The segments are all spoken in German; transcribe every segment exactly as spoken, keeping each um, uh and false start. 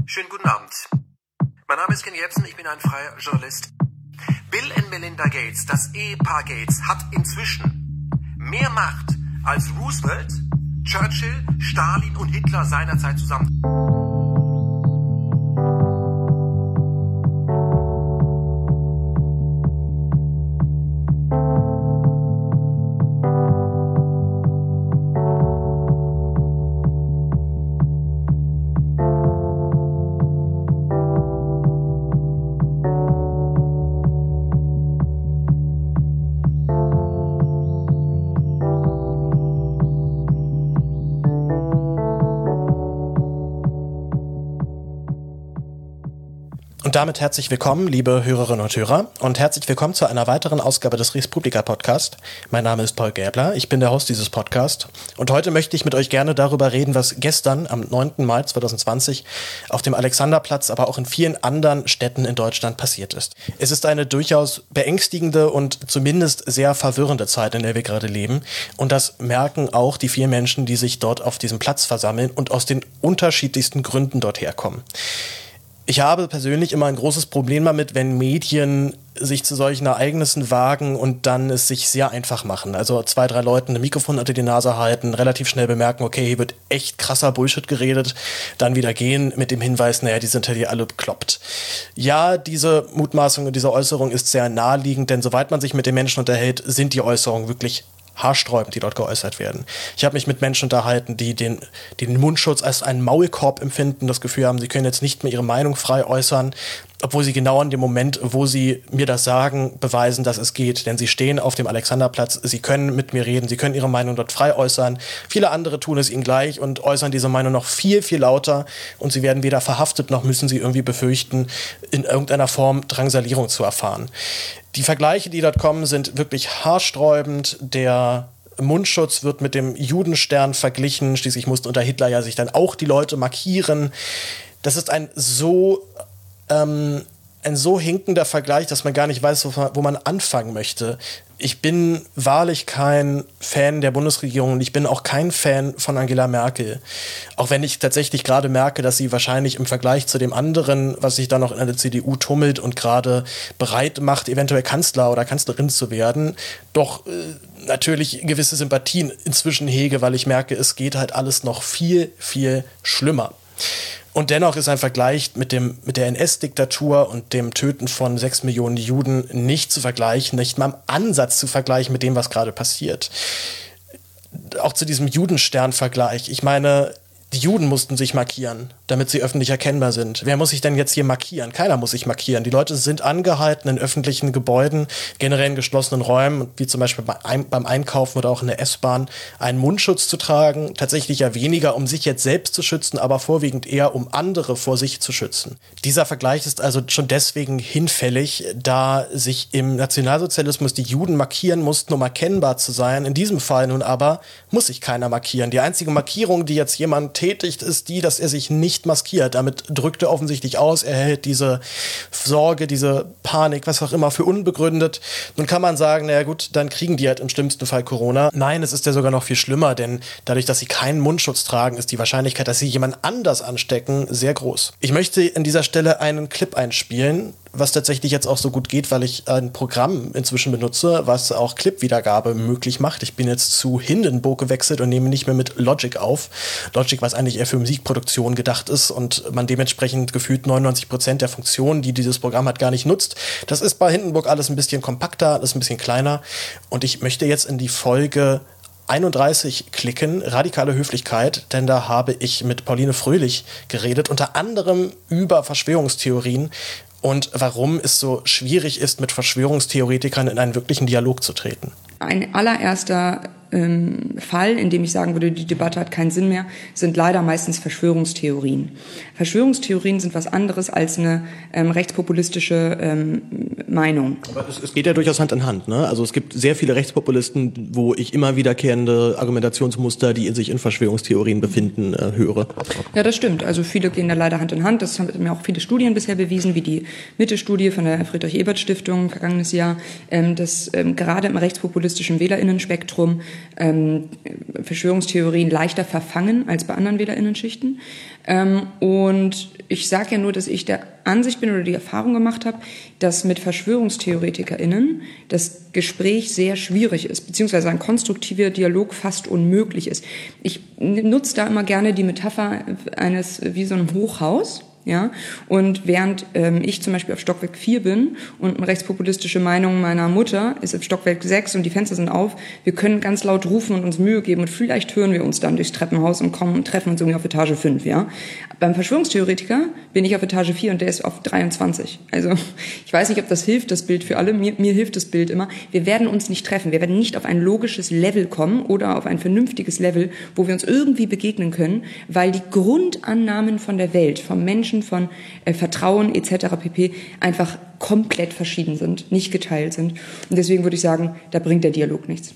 Schönen guten Abend. Mein Name ist Ken Jebsen, ich bin ein freier Journalist. Bill und Melinda Gates, das Ehepaar Gates, hat inzwischen mehr Macht als Roosevelt, Churchill, Stalin und Hitler seinerzeit zusammen. Und damit herzlich willkommen, liebe Hörerinnen und Hörer, und herzlich willkommen zu einer weiteren Ausgabe des Respublika Podcast. Mein Name ist Paul Gäbler, ich bin der Host dieses Podcasts und heute möchte ich mit euch gerne darüber reden, was gestern am neunten Mai zweitausendzwanzig auf dem Alexanderplatz, aber auch in vielen anderen Städten in Deutschland passiert ist. Es ist eine durchaus beängstigende und zumindest sehr verwirrende Zeit, in der wir gerade leben, und das merken auch die vielen Menschen, die sich dort auf diesem Platz versammeln und aus den unterschiedlichsten Gründen dort herkommen. Ich habe persönlich immer ein großes Problem damit, wenn Medien sich zu solchen Ereignissen wagen und dann es sich sehr einfach machen. Also zwei, drei Leuten ein Mikrofon unter die Nase halten, relativ schnell bemerken, okay, hier wird echt krasser Bullshit geredet, dann wieder gehen mit dem Hinweis, naja, die sind ja hier alle bekloppt. Ja, diese Mutmaßung und diese Äußerung ist sehr naheliegend, denn soweit man sich mit den Menschen unterhält, sind die Äußerungen wirklich haarsträubend, die dort geäußert werden. Ich habe mich mit Menschen unterhalten, die den, die den Mundschutz als einen Maulkorb empfinden, das Gefühl haben, sie können jetzt nicht mehr ihre Meinung frei äußern, obwohl sie genau in dem Moment, wo sie mir das sagen, beweisen, dass es geht. Denn sie stehen auf dem Alexanderplatz, sie können mit mir reden, sie können ihre Meinung dort frei äußern. Viele andere tun es ihnen gleich und äußern diese Meinung noch viel, viel lauter. Und sie werden weder verhaftet, noch müssen sie irgendwie befürchten, in irgendeiner Form Drangsalierung zu erfahren. Die Vergleiche, die dort kommen, sind wirklich haarsträubend. Der Mundschutz wird mit dem Judenstern verglichen. Schließlich mussten unter Hitler ja sich dann auch die Leute markieren. Das ist ein so ähm, ein so hinkender Vergleich, dass man gar nicht weiß, wo man, wo man anfangen möchte. Ich bin wahrlich kein Fan der Bundesregierung und ich bin auch kein Fan von Angela Merkel. Auch wenn ich tatsächlich gerade merke, dass sie wahrscheinlich im Vergleich zu dem anderen, was sich da noch in der C D U tummelt und gerade bereit macht, eventuell Kanzler oder Kanzlerin zu werden, doch äh, natürlich gewisse Sympathien inzwischen hege, weil ich merke, es geht halt alles noch viel, viel schlimmer. Und dennoch ist ein Vergleich mit dem, mit der N S-Diktatur und dem Töten von sechs Millionen Juden nicht zu vergleichen, nicht mal im Ansatz zu vergleichen mit dem, was gerade passiert. Auch zu diesem Judenstern-Vergleich. Ich meine, die Juden mussten sich markieren, damit sie öffentlich erkennbar sind. Wer muss sich denn jetzt hier markieren? Keiner muss sich markieren. Die Leute sind angehalten, in öffentlichen Gebäuden, generell in geschlossenen Räumen, wie zum Beispiel beim Einkaufen oder auch in der S-Bahn, einen Mundschutz zu tragen. Tatsächlich ja weniger, um sich jetzt selbst zu schützen, aber vorwiegend eher, um andere vor sich zu schützen. Dieser Vergleich ist also schon deswegen hinfällig, da sich im Nationalsozialismus die Juden markieren mussten, um erkennbar zu sein. In diesem Fall nun aber muss sich keiner markieren. Die einzige Markierung, die jetzt jemand tätigt, ist die, dass er sich nicht maskiert. Damit drückt er offensichtlich aus, er hält diese Sorge, diese Panik, was auch immer, für unbegründet. Nun kann man sagen, naja gut, dann kriegen die halt im schlimmsten Fall Corona. Nein, es ist ja sogar noch viel schlimmer, denn dadurch, dass sie keinen Mundschutz tragen, ist die Wahrscheinlichkeit, dass sie jemand anders anstecken, sehr groß. Ich möchte an dieser Stelle einen Clip einspielen, was tatsächlich jetzt auch so gut geht, weil ich ein Programm inzwischen benutze, was auch Clip-Wiedergabe möglich macht. Ich bin jetzt zu Hindenburg gewechselt und nehme nicht mehr mit Logic auf. Logic, was eigentlich eher für Musikproduktion gedacht ist und man dementsprechend gefühlt neunundneunzig Prozent der Funktionen, die dieses Programm hat, gar nicht nutzt. Das ist bei Hindenburg alles ein bisschen kompakter, alles ein bisschen kleiner und ich möchte jetzt in die Folge einunddreißig klicken, radikale Höflichkeit, denn da habe ich mit Pauline Fröhlich geredet, unter anderem über Verschwörungstheorien und warum es so schwierig ist, mit Verschwörungstheoretikern in einen wirklichen Dialog zu treten. Ein allererster ähm, Fall, in dem ich sagen würde, die Debatte hat keinen Sinn mehr, sind leider meistens Verschwörungstheorien. Verschwörungstheorien sind was anderes als eine ähm, rechtspopulistische ähm, Meinung. Aber es, es geht ja durchaus Hand in Hand, ne? Also es gibt sehr viele Rechtspopulisten, wo ich immer wiederkehrende Argumentationsmuster, die in sich in Verschwörungstheorien befinden, äh, höre. Ja, das stimmt. Also viele gehen da leider Hand in Hand. Das haben mir auch viele Studien bisher bewiesen, wie die Mitte-Studie von der Friedrich-Ebert-Stiftung vergangenes Jahr, ähm, dass ähm, gerade im rechtspopulistischen WählerInnenspektrum ähm, Verschwörungstheorien leichter verfangen als bei anderen WählerInnenschichten. Ähm, und ich sage ja nur, dass ich der Ansicht bin oder die Erfahrung gemacht habe, dass mit VerschwörungstheoretikerInnen das Gespräch sehr schwierig ist, beziehungsweise ein konstruktiver Dialog fast unmöglich ist. Ich nutze da immer gerne die Metapher eines wie so einem Hochhaus. Ja, und während ähm, ich zum Beispiel auf Stockwerk vier bin und eine rechtspopulistische Meinung meiner Mutter ist auf Stockwerk sechs und die Fenster sind auf, wir können ganz laut rufen und uns Mühe geben und vielleicht hören wir uns dann durchs Treppenhaus und kommen und treffen uns irgendwie auf Etage fünf, ja. Beim Verschwörungstheoretiker bin ich auf Etage vier und der ist auf dreiundzwanzig. Also ich weiß nicht, ob das hilft, das Bild für alle. Mir, mir hilft das Bild immer. Wir werden uns nicht treffen. Wir werden nicht auf ein logisches Level kommen oder auf ein vernünftiges Level, wo wir uns irgendwie begegnen können, weil die Grundannahmen von der Welt, vom Menschen, von äh, Vertrauen et cetera pp. Einfach komplett verschieden sind, nicht geteilt sind. Und deswegen würde ich sagen, da bringt der Dialog nichts.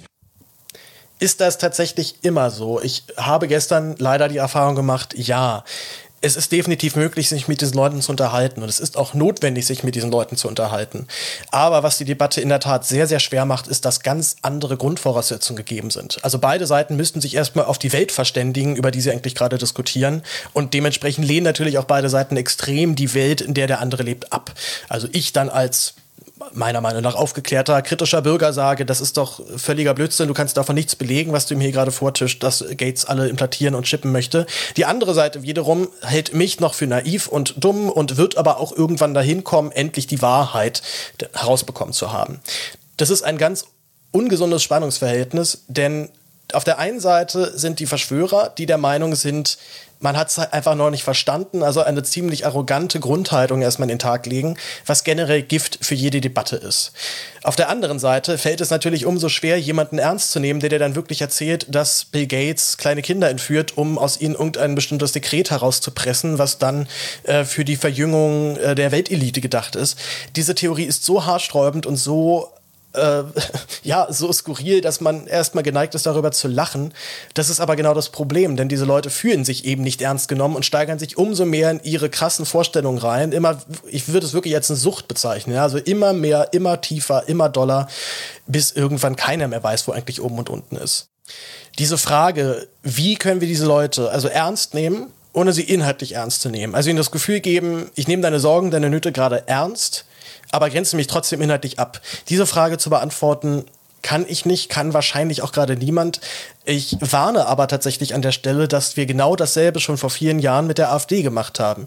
Ist das tatsächlich immer so? Ich habe gestern leider die Erfahrung gemacht, ja, es ist definitiv möglich, sich mit diesen Leuten zu unterhalten und es ist auch notwendig, sich mit diesen Leuten zu unterhalten. Aber was die Debatte in der Tat sehr, sehr schwer macht, ist, dass ganz andere Grundvoraussetzungen gegeben sind. Also beide Seiten müssten sich erstmal auf die Welt verständigen, über die sie eigentlich gerade diskutieren, und dementsprechend lehnen natürlich auch beide Seiten extrem die Welt, in der der andere lebt, ab. Also ich dann als meiner Meinung nach aufgeklärter, kritischer Bürger sage, das ist doch völliger Blödsinn, du kannst davon nichts belegen, was du mir hier gerade vortischst, dass Gates alle implantieren und chippen möchte. Die andere Seite wiederum hält mich noch für naiv und dumm und wird aber auch irgendwann dahin kommen, endlich die Wahrheit herausbekommen zu haben. Das ist ein ganz ungesundes Spannungsverhältnis, denn auf der einen Seite sind die Verschwörer, die der Meinung sind, man hat es einfach noch nicht verstanden, also eine ziemlich arrogante Grundhaltung erstmal in den Tag legen, was generell Gift für jede Debatte ist. Auf der anderen Seite fällt es natürlich umso schwer, jemanden ernst zu nehmen, der dir dann wirklich erzählt, dass Bill Gates kleine Kinder entführt, um aus ihnen irgendein bestimmtes Dekret herauszupressen, was dann äh, für die Verjüngung äh, der Weltelite gedacht ist. Diese Theorie ist so haarsträubend und so Äh, ja, so skurril, dass man erstmal geneigt ist, darüber zu lachen. Das ist aber genau das Problem, denn diese Leute fühlen sich eben nicht ernst genommen und steigern sich umso mehr in ihre krassen Vorstellungen rein. Immer, ich würde es wirklich als eine Sucht bezeichnen, ja? Also immer mehr, immer tiefer, immer doller, bis irgendwann keiner mehr weiß, wo eigentlich oben und unten ist. Diese Frage, wie können wir diese Leute also ernst nehmen, ohne sie inhaltlich ernst zu nehmen? Also ihnen das Gefühl geben, ich nehme deine Sorgen, deine Nöte gerade ernst, aber grenze mich trotzdem inhaltlich ab. Diese Frage zu beantworten, kann ich nicht, kann wahrscheinlich auch gerade niemand. Ich warne aber tatsächlich an der Stelle, dass wir genau dasselbe schon vor vielen Jahren mit der AfD gemacht haben.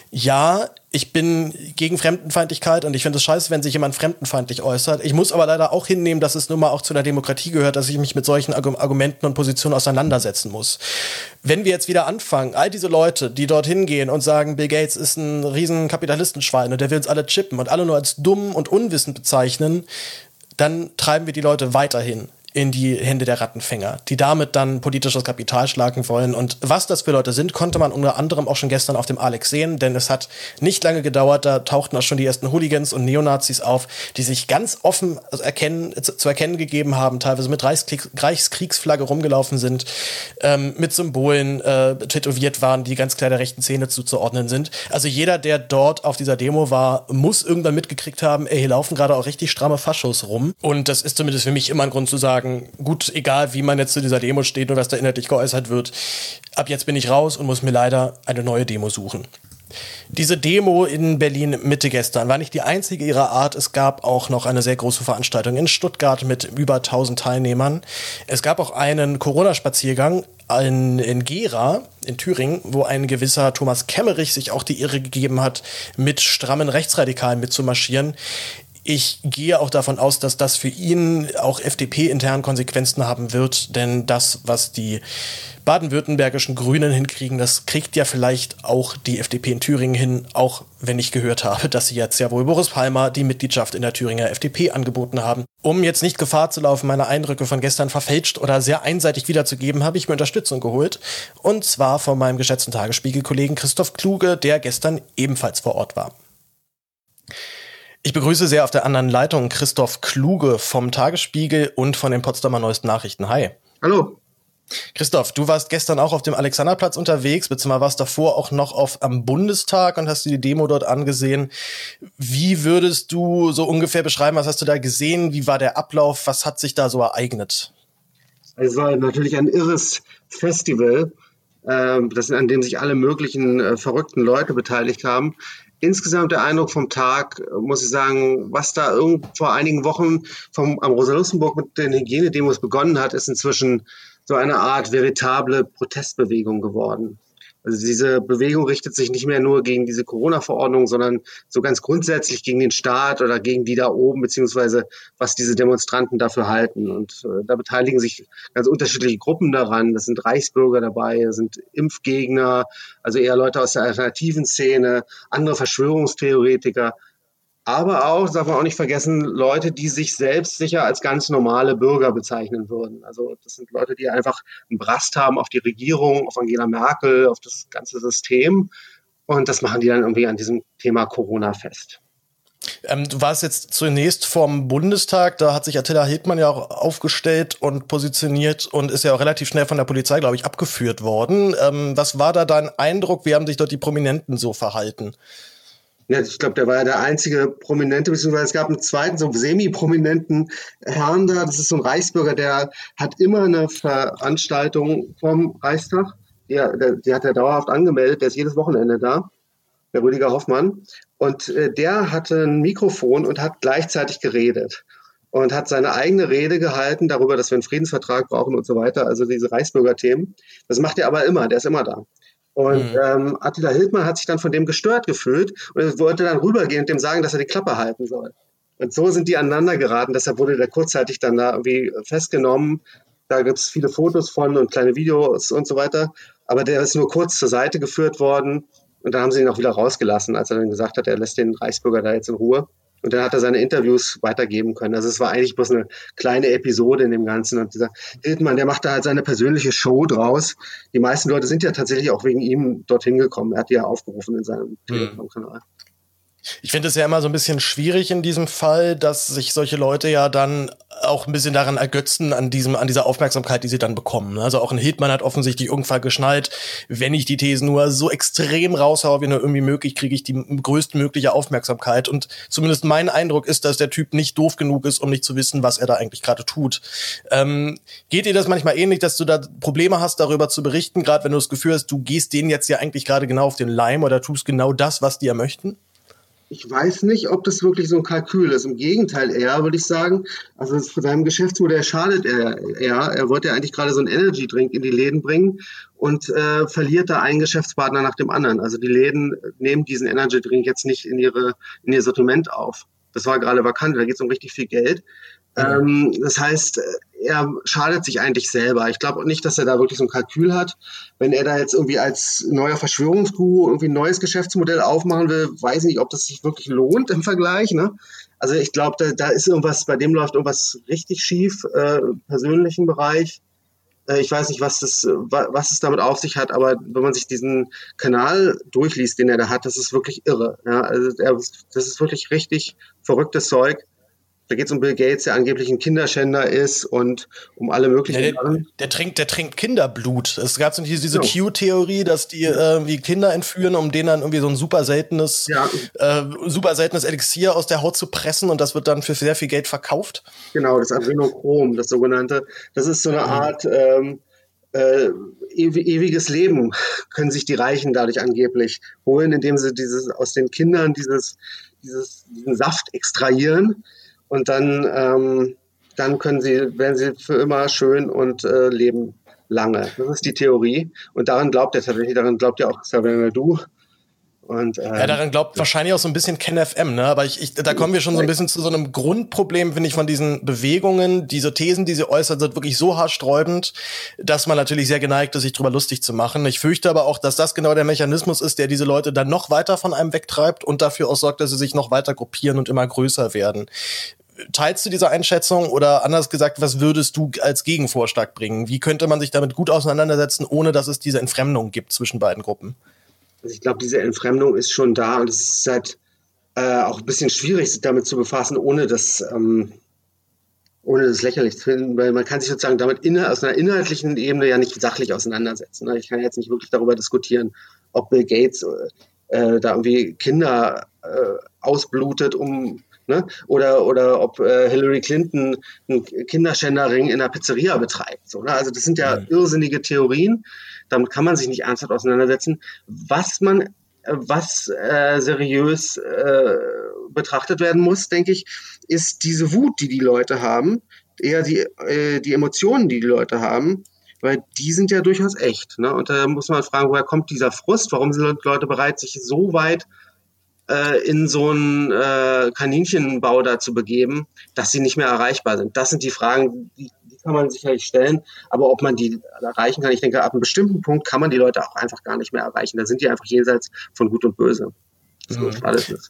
Ja, ich bin gegen Fremdenfeindlichkeit und ich finde es scheiße, wenn sich jemand fremdenfeindlich äußert. Ich muss aber leider auch hinnehmen, dass es nun mal auch zu einer Demokratie gehört, dass ich mich mit solchen Argumenten und Positionen auseinandersetzen muss. Wenn wir jetzt wieder anfangen, all diese Leute, die dorthin gehen und sagen, Bill Gates ist ein riesen Kapitalistenschwein und der will uns alle chippen und alle nur als dumm und unwissend bezeichnen, dann treiben wir die Leute weiterhin in die Hände der Rattenfänger, die damit dann politisches Kapital schlagen wollen. Und was das für Leute sind, konnte man unter anderem auch schon gestern auf dem Alex sehen, denn es hat nicht lange gedauert, da tauchten auch schon die ersten Hooligans und Neonazis auf, die sich ganz offen erkennen, zu, zu erkennen gegeben haben, teilweise mit Reichskriegs, Reichskriegsflagge rumgelaufen sind, ähm, mit Symbolen äh, tätowiert waren, die ganz klar der rechten Szene zuzuordnen sind. Also jeder, der dort auf dieser Demo war, muss irgendwann mitgekriegt haben, ey, hier laufen gerade auch richtig stramme Faschos rum. Und das ist zumindest für mich immer ein Grund zu sagen, gut, egal wie man jetzt zu dieser Demo steht und was da inhaltlich geäußert wird, ab jetzt bin ich raus und muss mir leider eine neue Demo suchen. Diese Demo in Berlin-Mitte gestern war nicht die einzige ihrer Art. Es gab auch noch eine sehr große Veranstaltung in Stuttgart mit über tausend Teilnehmern. Es gab auch einen Corona-Spaziergang in, in Gera, in Thüringen, wo ein gewisser Thomas Kemmerich sich auch die Ehre gegeben hat, mit strammen Rechtsradikalen mitzumarschieren. Ich gehe auch davon aus, dass das für ihn auch F D P-intern Konsequenzen haben wird, denn das, was die baden-württembergischen Grünen hinkriegen, das kriegt ja vielleicht auch die F D P in Thüringen hin, auch wenn ich gehört habe, dass sie jetzt ja wohl Boris Palmer die Mitgliedschaft in der Thüringer F D P angeboten haben. Um jetzt nicht Gefahr zu laufen, meine Eindrücke von gestern verfälscht oder sehr einseitig wiederzugeben, habe ich mir Unterstützung geholt, und zwar von meinem geschätzten Tagesspiegel-Kollegen Christoph Kluge, der gestern ebenfalls vor Ort war. Ich begrüße sehr auf der anderen Leitung Christoph Kluge vom Tagesspiegel und von den Potsdamer Neuesten Nachrichten. Hi. Hallo. Christoph, du warst gestern auch auf dem Alexanderplatz unterwegs, beziehungsweise warst davor auch noch auf am Bundestag und hast dir die Demo dort angesehen. Wie würdest du so ungefähr beschreiben, was hast du da gesehen? Wie war der Ablauf? Was hat sich da so ereignet? Es war natürlich ein irres Festival, äh, das, an dem sich alle möglichen äh, verrückten Leute beteiligt haben. Insgesamt der Eindruck vom Tag, muss ich sagen, was da irgend vor einigen Wochen vom, am Rosa-Luxemburg mit den Hygienedemos begonnen hat, ist inzwischen so eine Art veritable Protestbewegung geworden. Also diese Bewegung richtet sich nicht mehr nur gegen diese Corona-Verordnung, sondern so ganz grundsätzlich gegen den Staat oder gegen die da oben, beziehungsweise was diese Demonstranten dafür halten. Und äh, da beteiligen sich ganz unterschiedliche Gruppen daran. Das sind Reichsbürger dabei, das sind Impfgegner, also eher Leute aus der alternativen Szene, andere Verschwörungstheoretiker. Aber auch, darf man auch nicht vergessen, Leute, die sich selbst sicher als ganz normale Bürger bezeichnen würden. Also das sind Leute, die einfach einen Brast haben auf die Regierung, auf Angela Merkel, auf das ganze System. Und das machen die dann irgendwie an diesem Thema Corona fest. Ähm, du warst jetzt zunächst vom Bundestag, da hat sich Attila Hildmann ja auch aufgestellt und positioniert und ist ja auch relativ schnell von der Polizei, glaube ich, abgeführt worden. Ähm, was war da dein Eindruck? Wie haben sich dort die Prominenten so verhalten? Ja, ich glaube, der war ja der einzige Prominente, beziehungsweise es gab einen zweiten, so semi-prominenten Herrn da, das ist so ein Reichsbürger, der hat immer eine Veranstaltung vom Reichstag, die, der, die hat er dauerhaft angemeldet, der ist jedes Wochenende da, der Rüdiger Hoffmann, und äh, der hatte ein Mikrofon und hat gleichzeitig geredet und hat seine eigene Rede gehalten darüber, dass wir einen Friedensvertrag brauchen und so weiter, also diese Reichsbürger-Themen. Das macht er aber immer, der ist immer da. Und mhm. ähm, Attila Hildmann hat sich dann von dem gestört gefühlt und wollte dann rübergehen und dem sagen, dass er die Klappe halten soll. Und so sind die aneinander geraten, deshalb wurde der kurzzeitig dann da irgendwie festgenommen. Da gibt es viele Fotos von und kleine Videos und so weiter. Aber der ist nur kurz zur Seite geführt worden und dann haben sie ihn auch wieder rausgelassen, als er dann gesagt hat, er lässt den Reichsbürger da jetzt in Ruhe. Und dann hat er seine Interviews weitergeben können. Also es war eigentlich bloß eine kleine Episode in dem Ganzen. Und dieser Hildmann, der macht da halt seine persönliche Show draus. Die meisten Leute sind ja tatsächlich auch wegen ihm dorthin gekommen. Er hat die ja aufgerufen in seinem Telegram-Kanal. Ich finde es ja immer so ein bisschen schwierig in diesem Fall, dass sich solche Leute ja dann auch ein bisschen daran ergötzen, an diesem, an dieser Aufmerksamkeit, die sie dann bekommen. Also auch ein Hildmann hat offensichtlich irgendwann geschnallt, wenn ich die Thesen nur so extrem raushaue, wie nur irgendwie möglich, kriege ich die größtmögliche Aufmerksamkeit. Und zumindest mein Eindruck ist, dass der Typ nicht doof genug ist, um nicht zu wissen, was er da eigentlich gerade tut. Ähm, geht dir das manchmal ähnlich, dass du da Probleme hast, darüber zu berichten, gerade wenn du das Gefühl hast, du gehst denen jetzt ja eigentlich gerade genau auf den Leim oder tust genau das, was die ja möchten? Ich weiß nicht, ob das wirklich so ein Kalkül ist. Im Gegenteil eher, würde ich sagen. Also für seinem Geschäftsmodell schadet er eher. Er wollte ja eigentlich gerade so einen Energy-Drink in die Läden bringen und äh, verliert da einen Geschäftspartner nach dem anderen. Also die Läden nehmen diesen Energy-Drink jetzt nicht in ihre in ihr Sortiment auf. Das war gerade vakant, da geht es um richtig viel Geld. Ja. Ähm, das heißt, er schadet sich eigentlich selber. Ich glaube nicht, dass er da wirklich so ein Kalkül hat. Wenn er da jetzt irgendwie als neuer Verschwörungsguru irgendwie ein neues Geschäftsmodell aufmachen will, weiß ich nicht, ob das sich wirklich lohnt im Vergleich. Ne? Also ich glaube, da, da ist irgendwas, bei dem läuft irgendwas richtig schief, äh, im persönlichen Bereich. Äh, ich weiß nicht, was das, was es damit auf sich hat, aber wenn man sich diesen Kanal durchliest, den er da hat, das ist wirklich irre. Ja? Also er, das ist wirklich richtig verrücktes Zeug. Da geht es um Bill Gates, der angeblich ein Kinderschänder ist und um alle möglichen ja, der, Sachen. Der trinkt, der trinkt Kinderblut. Es gab so diese ja. Q-Theorie, dass die irgendwie Kinder entführen, um denen dann irgendwie so ein super seltenes, ja. äh, super seltenes Elixier aus der Haut zu pressen und das wird dann für sehr viel Geld verkauft. Genau, das Adrenochrom, das sogenannte. Das ist so eine Art ähm, äh, ewiges Leben, können sich die Reichen dadurch angeblich holen, indem sie dieses aus den Kindern dieses, dieses, diesen Saft extrahieren. Und dann, ähm, dann können sie, werden sie für immer schön und äh, leben lange. Das ist die Theorie. Und daran glaubt er tatsächlich, daran glaubt ja auch Xavier Naidu. Und, ähm, ja, daran glaubt wahrscheinlich auch so ein bisschen KenFM, ne? Aber ich, ich, da kommen wir schon so ein bisschen zu so einem Grundproblem, finde ich, von diesen Bewegungen. Diese Thesen, die sie äußern, sind wirklich so haarsträubend, dass man natürlich sehr geneigt ist, sich drüber lustig zu machen. Ich fürchte aber auch, dass das genau der Mechanismus ist, der diese Leute dann noch weiter von einem wegtreibt und dafür auch sorgt, dass sie sich noch weiter gruppieren und immer größer werden. Teilst du diese Einschätzung oder anders gesagt, was würdest du als Gegenvorschlag bringen? Wie könnte man sich damit gut auseinandersetzen, ohne dass es diese Entfremdung gibt zwischen beiden Gruppen? Also ich glaube, diese Entfremdung ist schon da und es ist halt äh, auch ein bisschen schwierig, sich damit zu befassen, ohne das, ähm, ohne das lächerlich zu finden, weil man kann sich sozusagen damit inner, aus einer inhaltlichen Ebene ja nicht sachlich auseinandersetzen. Ne? Ich kann jetzt nicht wirklich darüber diskutieren, ob Bill Gates äh, da irgendwie Kinder äh, ausblutet, um Ne? Oder, oder ob äh, Hillary Clinton einen Kinderschänderring in einer Pizzeria betreibt. So, ne? Also das sind ja mhm. irrsinnige Theorien. Damit kann man sich nicht ernsthaft auseinandersetzen. Was man, was äh, seriös äh, betrachtet werden muss, denke ich, ist diese Wut, die die Leute haben, eher die, äh, die Emotionen, die die Leute haben, weil die sind ja durchaus echt. Ne? Und da muss man fragen, woher kommt dieser Frust? Warum sind Leute bereit, sich so weit äh, in so einen äh, Kaninchenbau da zu begeben, dass sie nicht mehr erreichbar sind? Das sind die Fragen, die, die kann man sicherlich stellen. Aber ob man die erreichen kann, ich denke, ab einem bestimmten Punkt kann man die Leute auch einfach gar nicht mehr erreichen. Da sind die einfach jenseits von Gut und Böse. So mhm. alles ist.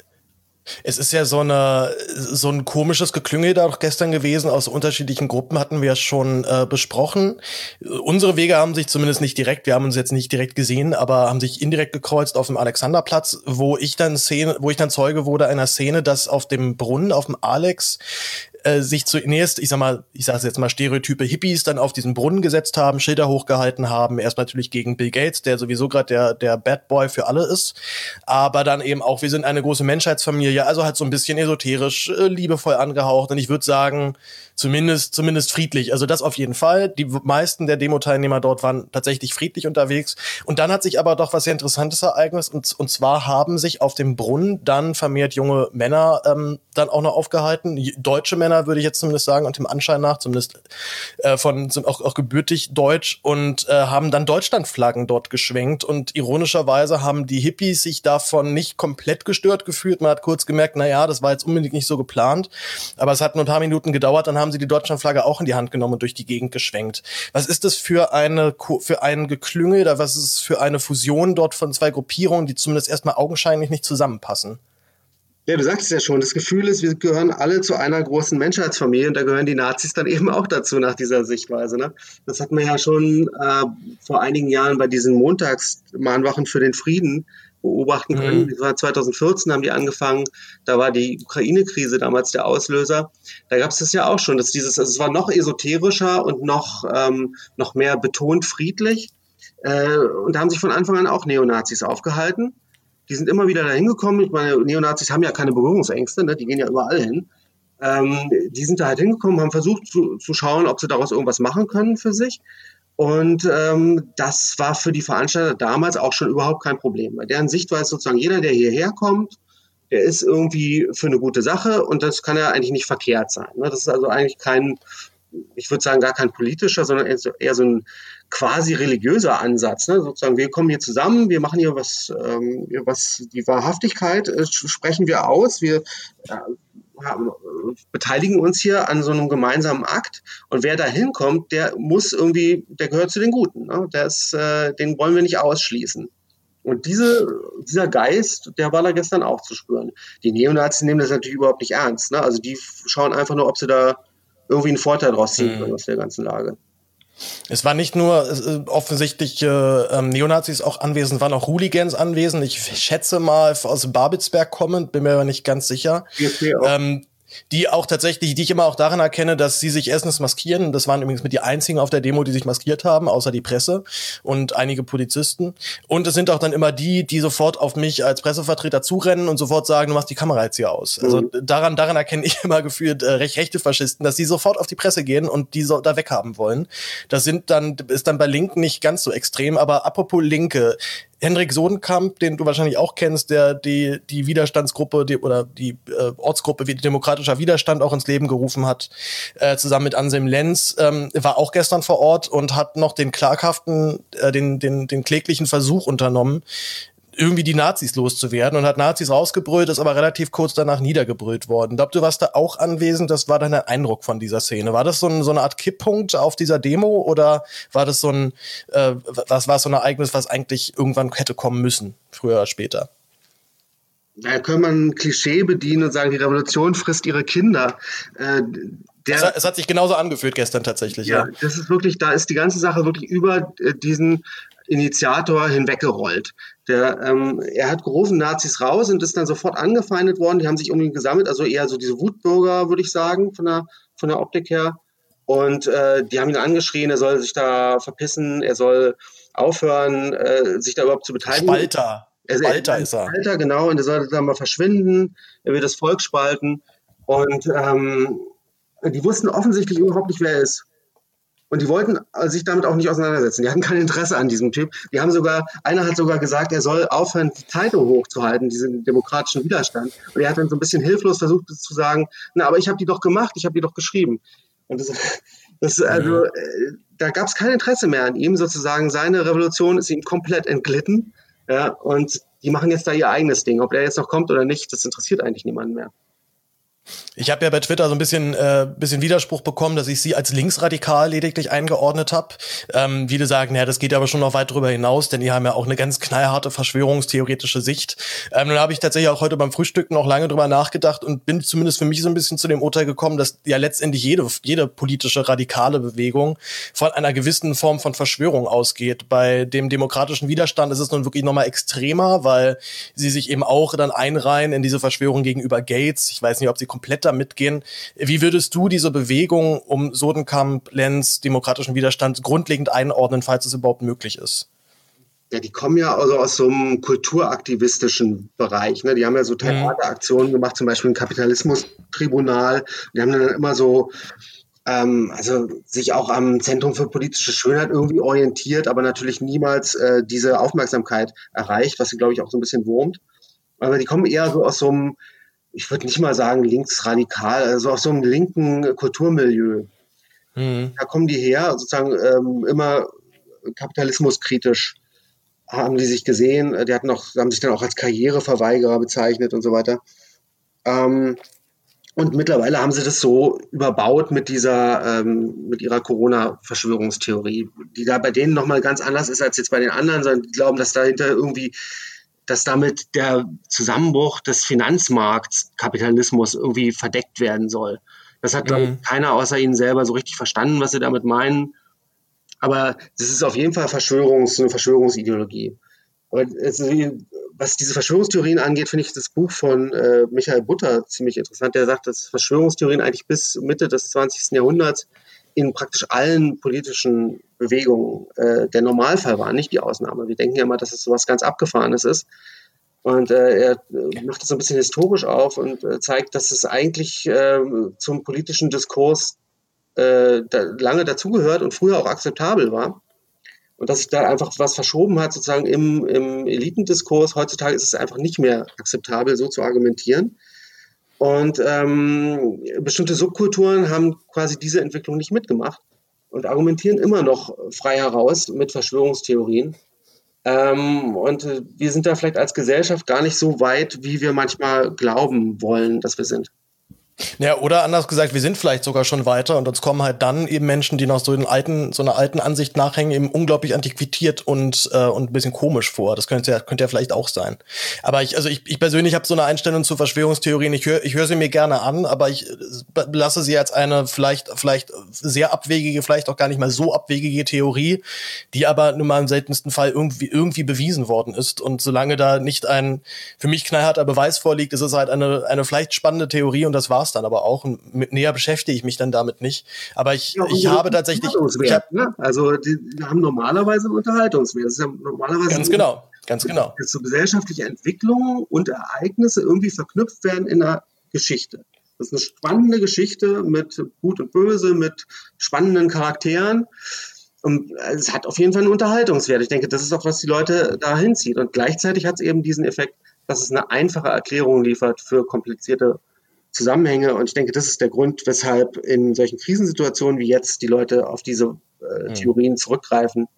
Es ist ja so eine so ein komisches Geklüngel da auch gestern gewesen. Aus unterschiedlichen Gruppen hatten wir ja schon äh, besprochen. Unsere Wege haben sich zumindest nicht direkt, wir haben uns jetzt nicht direkt gesehen, aber haben sich indirekt gekreuzt auf dem Alexanderplatz, wo ich dann Szene, wo ich dann Zeuge wurde einer Szene, dass auf dem Brunnen, auf dem Alex, äh, sich zunächst, ich sag mal, ich sage jetzt mal Stereotype Hippies dann auf diesen Brunnen gesetzt haben, Schilder hochgehalten haben, erst natürlich gegen Bill Gates, der sowieso gerade der der Bad Boy für alle ist, aber dann eben auch, wir sind eine große Menschheitsfamilie. Ja, also halt so ein bisschen esoterisch, äh, liebevoll angehaucht und ich würde sagen, zumindest zumindest friedlich. Also das auf jeden Fall. Die meisten der Demo-Teilnehmer dort waren tatsächlich friedlich unterwegs. Und dann hat sich aber doch was sehr Interessantes ereignet und, und zwar haben sich auf dem Brunnen dann vermehrt junge Männer ähm, dann auch noch aufgehalten. Deutsche Männer, würde ich jetzt zumindest sagen, und dem Anschein nach, zumindest äh, von sind auch, auch gebürtig deutsch und äh, haben dann Deutschlandflaggen dort geschwenkt und ironischerweise haben die Hippies sich davon nicht komplett gestört gefühlt. Man hat kurz gemerkt, naja, das war jetzt unbedingt nicht so geplant, aber es hat nur ein paar Minuten gedauert, dann haben sie die Deutschlandflagge auch in die Hand genommen und durch die Gegend geschwenkt. Was ist das für eine für ein Geklüngel, oder was ist es für eine Fusion dort von zwei Gruppierungen, die zumindest erstmal augenscheinlich nicht zusammenpassen? Ja, du sagst es ja schon, das Gefühl ist, wir gehören alle zu einer großen Menschheitsfamilie und da gehören die Nazis dann eben auch dazu nach dieser Sichtweise. Ne? Das hat man ja schon äh, vor einigen Jahren bei diesen Montagsmahnwachen für den Frieden beobachten können. Mhm. Das war zwanzig vierzehn, haben die angefangen, da war die Ukraine-Krise damals der Auslöser. Da gab es das ja auch schon, dass dieses, also es war noch esoterischer und noch, ähm, noch mehr betont friedlich äh, und da haben sich von Anfang an auch Neonazis aufgehalten. Die sind immer wieder dahin gekommen. Ich meine, Neonazis haben ja keine Berührungsängste, ne? Die gehen ja überall hin. Ähm, die sind da halt hingekommen, haben versucht zu, zu schauen, ob sie daraus irgendwas machen können für sich. Und ähm, das war für die Veranstalter damals auch schon überhaupt kein Problem. Bei deren Sichtweise sozusagen, jeder, der hierher kommt, der ist irgendwie für eine gute Sache und das kann ja eigentlich nicht verkehrt sein. Ne? Das ist also eigentlich kein, ich würde sagen, gar kein politischer, sondern eher so ein quasi religiöser Ansatz. Ne? Sozusagen, wir kommen hier zusammen, wir machen hier was, ähm, was die Wahrhaftigkeit äh, sprechen wir aus, wir äh, beteiligen uns hier an so einem gemeinsamen Akt und wer da hinkommt, der muss irgendwie, der gehört zu den Guten, ne? Der ist, äh, den wollen wir nicht ausschließen. Und diese, dieser Geist, der war da gestern auch zu spüren. Die Neonazis nehmen das natürlich überhaupt nicht ernst, ne? Also die schauen einfach nur, ob sie da irgendwie einen Vorteil draus ziehen können mhm. aus der ganzen Lage. Es war nicht nur äh, offensichtlich äh, ähm, Neonazis auch anwesend, waren auch Hooligans anwesend. Ich schätze mal aus Babelsberg kommend, bin mir aber nicht ganz sicher. Ähm, die auch tatsächlich, die ich immer auch daran erkenne, dass sie sich erstens maskieren. Das waren übrigens mit die einzigen auf der Demo, die sich maskiert haben, außer die Presse und einige Polizisten. Und es sind auch dann immer die, die sofort auf mich als Pressevertreter zurennen und sofort sagen, du machst die Kamera jetzt hier aus. Also mhm. daran, daran erkenne ich immer gefühlt äh, recht rechte Faschisten, dass die sofort auf die Presse gehen und die so da weghaben wollen. Das sind dann, ist dann bei Linken nicht ganz so extrem, aber apropos Linke, Hendrik Sodenkamp, den du wahrscheinlich auch kennst, der die die Widerstandsgruppe die, oder die äh, Ortsgruppe wie Demokratischer Widerstand auch ins Leben gerufen hat, äh, zusammen mit Anselm Lenz, ähm, war auch gestern vor Ort und hat noch den klaghaften, äh, den den den kläglichen Versuch unternommen, irgendwie die Nazis loszuwerden und hat Nazis rausgebrüllt, ist aber relativ kurz danach niedergebrüllt worden. Glaubt, du warst da auch anwesend? Das war dein Eindruck von dieser Szene. War das so, ein, so eine Art Kipppunkt auf dieser Demo oder war das so ein, äh, was war so ein Ereignis, was eigentlich irgendwann hätte kommen müssen, früher oder später? Da kann man ein Klischee bedienen und sagen, die Revolution frisst ihre Kinder. Äh, der, es, hat, es hat sich genauso angefühlt gestern tatsächlich. Ja, ja, das ist wirklich, da ist die ganze Sache wirklich über äh, diesen Initiator hinweggerollt. Der, ähm, er hat gerufen, Nazis raus und ist dann sofort angefeindet worden. Die haben sich um ihn gesammelt, also eher so diese Wutbürger, würde ich sagen, von der, von der Optik her. Und äh, die haben ihn angeschrien, er soll sich da verpissen, er soll aufhören, äh, sich da überhaupt zu beteiligen. Spalter. Er, Spalter ist er. Spalter, genau, und er soll da mal verschwinden, er will das Volk spalten. Und ähm, die wussten offensichtlich überhaupt nicht, wer er ist. Und die wollten sich damit auch nicht auseinandersetzen. Die hatten kein Interesse an diesem Typ. Die haben sogar, einer hat sogar gesagt, er soll aufhören, die Zeitung hochzuhalten, diesen demokratischen Widerstand. Und er hat dann so ein bisschen hilflos versucht zu sagen, na, aber ich habe die doch gemacht, ich habe die doch geschrieben. Und das, das also, äh, da gab es kein Interesse mehr an ihm, sozusagen. Seine Revolution ist ihm komplett entglitten. Ja, und die machen jetzt da ihr eigenes Ding. Ob er jetzt noch kommt oder nicht, das interessiert eigentlich niemanden mehr. Ich habe ja bei Twitter so ein bisschen äh, bisschen Widerspruch bekommen, dass ich sie als linksradikal lediglich eingeordnet habe. Ähm, viele sagen, ja, das geht aber schon noch weit darüber hinaus, denn die haben ja auch eine ganz knallharte verschwörungstheoretische Sicht. Ähm, dann habe ich tatsächlich auch heute beim Frühstück noch lange drüber nachgedacht und bin zumindest für mich so ein bisschen zu dem Urteil gekommen, dass ja letztendlich jede jede politische radikale Bewegung von einer gewissen Form von Verschwörung ausgeht. Bei dem demokratischen Widerstand ist es nun wirklich nochmal extremer, weil sie sich eben auch dann einreihen in diese Verschwörung gegenüber Gates. Ich weiß nicht, ob sie komplett da mitgehen. Wie würdest du diese Bewegung um Sodenkamp, Lenz, demokratischen Widerstand grundlegend einordnen, falls es überhaupt möglich ist? Ja, die kommen ja also aus so einem kulturaktivistischen Bereich. Ne? Die haben ja so Theateraktionen gemacht, zum Beispiel ein Kapitalismus-Tribunal. Die haben dann immer so, ähm, also sich auch am Zentrum für politische Schönheit irgendwie orientiert, aber natürlich niemals äh, diese Aufmerksamkeit erreicht, was sie, glaube ich, auch so ein bisschen wurmt. Aber die kommen eher so aus so einem, ich würde nicht mal sagen linksradikal, also aus so einem linken Kulturmilieu. Mhm. Da kommen die her, sozusagen ähm, immer kapitalismuskritisch haben die sich gesehen. Die hatten auch, haben sich dann auch als Karriereverweigerer bezeichnet und so weiter. Ähm, und mittlerweile haben sie das so überbaut mit dieser, ähm, mit ihrer Corona-Verschwörungstheorie, die da bei denen nochmal ganz anders ist als jetzt bei den anderen, sondern die glauben, dass dahinter irgendwie dass damit der Zusammenbruch des Finanzmarktkapitalismus irgendwie verdeckt werden soll. Das hat, glaube ich, mhm. keiner außer ihnen selber so richtig verstanden, was sie damit meinen. Aber das ist auf jeden Fall Verschwörungs-, eine Verschwörungsideologie. Aber es, was diese Verschwörungstheorien angeht, finde ich das Buch von äh, Michael Butter ziemlich interessant. Der sagt, dass Verschwörungstheorien eigentlich bis Mitte des zwanzigsten Jahrhunderts in praktisch allen politischen Bewegungen äh, der Normalfall war, nicht die Ausnahme. Wir denken ja immer, dass es sowas ganz Abgefahrenes ist. Und äh, er macht das so ein bisschen historisch auf und äh, zeigt, dass es eigentlich äh, zum politischen Diskurs äh, da, lange dazugehört und früher auch akzeptabel war. Und dass sich da einfach was verschoben hat, sozusagen im, im Elitendiskurs. Heutzutage ist es einfach nicht mehr akzeptabel, so zu argumentieren. Und ähm, bestimmte Subkulturen haben quasi diese Entwicklung nicht mitgemacht und argumentieren immer noch frei heraus mit Verschwörungstheorien. Ähm, und äh, wir sind da vielleicht als Gesellschaft gar nicht so weit, wie wir manchmal glauben wollen, dass wir sind. Ja, oder anders gesagt, wir sind vielleicht sogar schon weiter und uns kommen halt dann eben Menschen, die noch so den alten, so einer alten Ansicht nachhängen, eben unglaublich antiquiert und äh, und ein bisschen komisch vor. Das könnte ja könnte ja vielleicht auch sein. Aber ich also ich, ich persönlich habe so eine Einstellung zu Verschwörungstheorien. Ich höre ich höre sie mir gerne an, aber ich lasse sie als eine vielleicht vielleicht sehr abwegige, vielleicht auch gar nicht mal so abwegige Theorie, die aber nun mal im seltensten Fall irgendwie irgendwie bewiesen worden ist. Und solange da nicht ein für mich knallharter Beweis vorliegt, ist es halt eine eine vielleicht spannende Theorie und das war's dann aber auch. Und mit näher beschäftige ich mich dann damit nicht. Aber ich, ja, ich habe tatsächlich... Ich hab, ne? Also die, die haben normalerweise einen Unterhaltungswert. Das ist ja normalerweise ganz genau, ganz genau. Dass so gesellschaftliche Entwicklungen und Ereignisse irgendwie verknüpft werden in einer Geschichte. Das ist eine spannende Geschichte mit Gut und Böse, mit spannenden Charakteren. Und es hat auf jeden Fall einen Unterhaltungswert. Ich denke, das ist auch, was die Leute da hinzieht. Und gleichzeitig hat es eben diesen Effekt, dass es eine einfache Erklärung liefert für komplizierte Zusammenhänge. Und ich denke, das ist der Grund, weshalb in solchen Krisensituationen wie jetzt die Leute auf diese äh, Theorien zurückgreifen.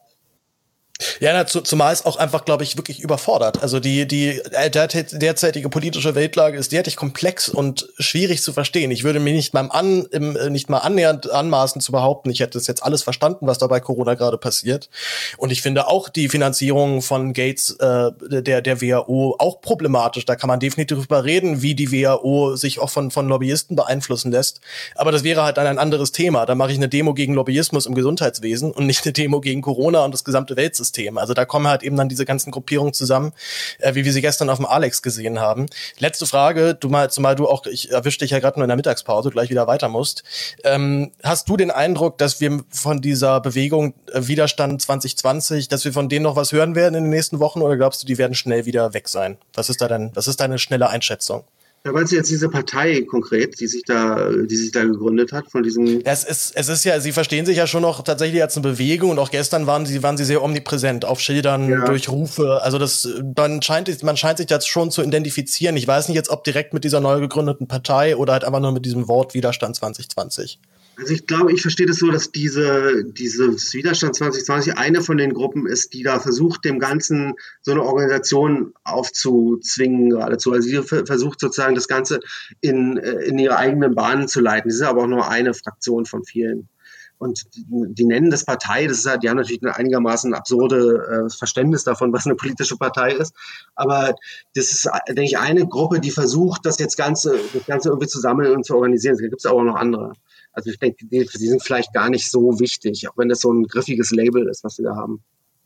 Ja, na, zu, zumal es auch einfach, glaube ich, wirklich überfordert. Also die die der, derzeitige politische Weltlage ist derartig komplex und schwierig zu verstehen. Ich würde mir nicht mal an im, nicht mal annähernd anmaßen zu behaupten, ich hätte das jetzt alles verstanden, was da bei Corona gerade passiert. Und ich finde auch die Finanzierung von Gates, äh, der der W H O, auch problematisch. Da kann man definitiv drüber reden, wie die W H O sich auch von von Lobbyisten beeinflussen lässt. Aber das wäre halt dann ein anderes Thema. Da mache ich eine Demo gegen Lobbyismus im Gesundheitswesen und nicht eine Demo gegen Corona und das gesamte Weltsystem. Also da kommen halt eben dann diese ganzen Gruppierungen zusammen, äh, wie wir sie gestern auf dem Alex gesehen haben. Letzte Frage, du mal, zumal du auch, ich erwische dich ja gerade nur in der Mittagspause, gleich wieder weiter musst. Ähm, hast du den Eindruck, dass wir von dieser Bewegung äh, Widerstand zwanzig zwanzig, dass wir von denen noch was hören werden in den nächsten Wochen oder glaubst du, die werden schnell wieder weg sein? Was ist da denn, was ist deine schnelle Einschätzung? Da meinst du jetzt diese Partei konkret, die sich da, die sich da gegründet hat, von diesem. Ja, es ist, es ist ja, sie verstehen sich ja schon noch tatsächlich als eine Bewegung und auch gestern waren sie, waren sie sehr omnipräsent auf Schildern, Ja. durch Rufe. Also das, man scheint, man scheint sich das schon zu identifizieren. Ich weiß nicht jetzt, ob direkt mit dieser neu gegründeten Partei oder halt einfach nur mit diesem Wort Widerstand zwanzig zwanzig. Also ich glaube, ich verstehe das so, dass diese, dieses Widerstand zwanzig zwanzig eine von den Gruppen ist, die da versucht, dem Ganzen so eine Organisation aufzuzwingen geradezu. Also sie versucht sozusagen das Ganze in, in ihre eigenen Bahnen zu leiten. Das ist aber auch nur eine Fraktion von vielen. Und die, die nennen das Partei, das ist halt, die haben natürlich ein einigermaßen absurde äh, Verständnis davon, was eine politische Partei ist. Aber das ist, denke ich, eine Gruppe, die versucht, das jetzt Ganze, das Ganze irgendwie zu sammeln und zu organisieren. Da gibt es aber auch noch andere. Also ich denke, die, die sind vielleicht gar nicht so wichtig, auch wenn das so ein griffiges Label ist, was sie da haben.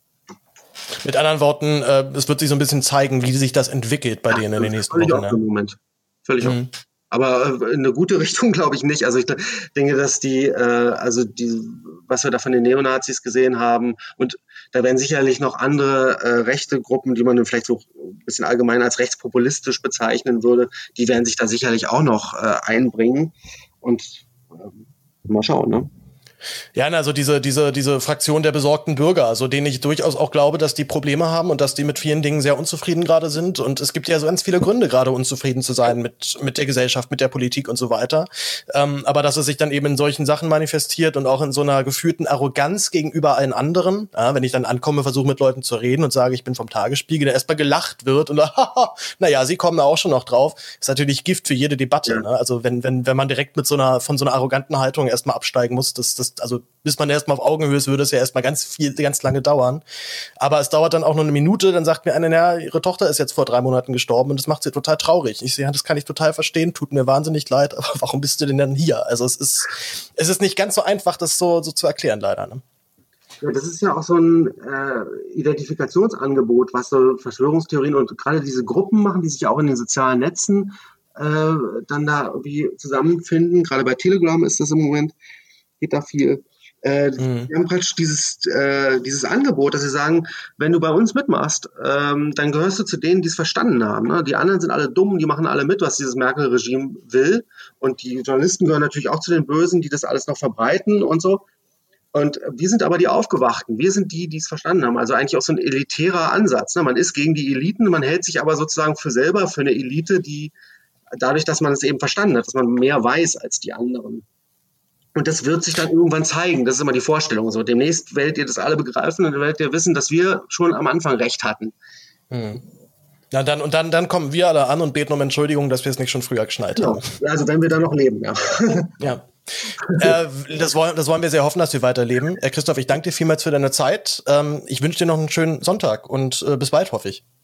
Mit anderen Worten, äh, es wird sich so ein bisschen zeigen, wie sich das entwickelt bei denen in den nächsten Völlig Wochen. Völlig im Moment. Völlig Mhm. auch. Aber in eine gute Richtung glaube ich nicht. Also ich denke, dass die, äh, also die, was wir da von den Neonazis gesehen haben, und da werden sicherlich noch andere äh, rechte Gruppen, die man dann vielleicht so ein bisschen allgemein als rechtspopulistisch bezeichnen würde, die werden sich da sicherlich auch noch äh, einbringen. Und äh, mal schauen, ne? Ja, also diese, diese, diese Fraktion der besorgten Bürger, also denen ich durchaus auch glaube, dass die Probleme haben und dass die mit vielen Dingen sehr unzufrieden gerade sind. Und es gibt ja so ganz viele Gründe, gerade unzufrieden zu sein mit, mit der Gesellschaft, mit der Politik und so weiter. Ähm, aber dass es sich dann eben in solchen Sachen manifestiert und auch in so einer gefühlten Arroganz gegenüber allen anderen. Ja, wenn ich dann ankomme, versuche mit Leuten zu reden und sage, ich bin vom Tagesspiegel, dann erstmal gelacht wird und haha, naja, sie kommen da auch schon noch drauf. Ist natürlich Gift für jede Debatte. Ja. Ne? Also wenn, wenn, wenn man direkt mit so einer, von so einer arroganten Haltung erstmal absteigen muss, das, das, also bis man erstmal auf Augenhöhe ist, würde es ja erstmal ganz viel, ganz lange dauern. Aber es dauert dann auch nur eine Minute, dann sagt mir einer, naja, ihre Tochter ist jetzt vor drei Monaten gestorben und das macht sie total traurig. Ich sehe, ja, das kann ich total verstehen, tut mir wahnsinnig leid, aber warum bist du denn dann hier? Also es ist, es ist nicht ganz so einfach, das so, so zu erklären, leider. Ne? Ja, das ist ja auch so ein äh, Identifikationsangebot, was so Verschwörungstheorien und gerade diese Gruppen machen, die sich ja auch in den sozialen Netzen äh, dann da irgendwie zusammenfinden. Gerade bei Telegram ist das im Moment, geht da viel. Äh, mhm. Wir haben praktisch dieses, äh, dieses Angebot, dass sie sagen, wenn du bei uns mitmachst, ähm, dann gehörst du zu denen, die es verstanden haben. Ne? Die anderen sind alle dumm, die machen alle mit, was dieses Merkel-Regime will. Und die Journalisten gehören natürlich auch zu den Bösen, die das alles noch verbreiten und so. Und wir sind aber die Aufgewachten. Wir sind die, die es verstanden haben. Also eigentlich auch so ein elitärer Ansatz. Ne? Man ist gegen die Eliten, man hält sich aber sozusagen für selber, für eine Elite, die dadurch, dass man es eben verstanden hat, dass man mehr weiß als die anderen. Und das wird sich dann irgendwann zeigen. Das ist immer die Vorstellung. So, demnächst werdet ihr das alle begreifen und dann werdet ihr wissen, dass wir schon am Anfang recht hatten. Hm. Ja, dann, und dann, dann kommen wir alle an und beten um Entschuldigung, dass wir es nicht schon früher geschnallt ja. haben. Also wenn wir da noch leben, ja. Ja. äh, das, wollen, das wollen wir sehr hoffen, dass wir weiterleben. Äh, Christoph, ich danke dir vielmals für deine Zeit. Ähm, ich wünsche dir noch einen schönen Sonntag und äh, bis bald, hoffe ich.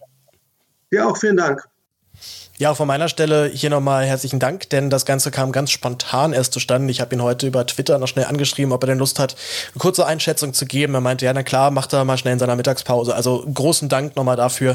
Ja, auch vielen Dank. Ja, von meiner Stelle hier nochmal herzlichen Dank, denn das Ganze kam ganz spontan erst zustande. Ich habe ihn heute über Twitter noch schnell angeschrieben, ob er denn Lust hat, eine kurze Einschätzung zu geben. Er meinte, ja, na klar, macht er mal schnell in seiner Mittagspause. Also großen Dank nochmal dafür.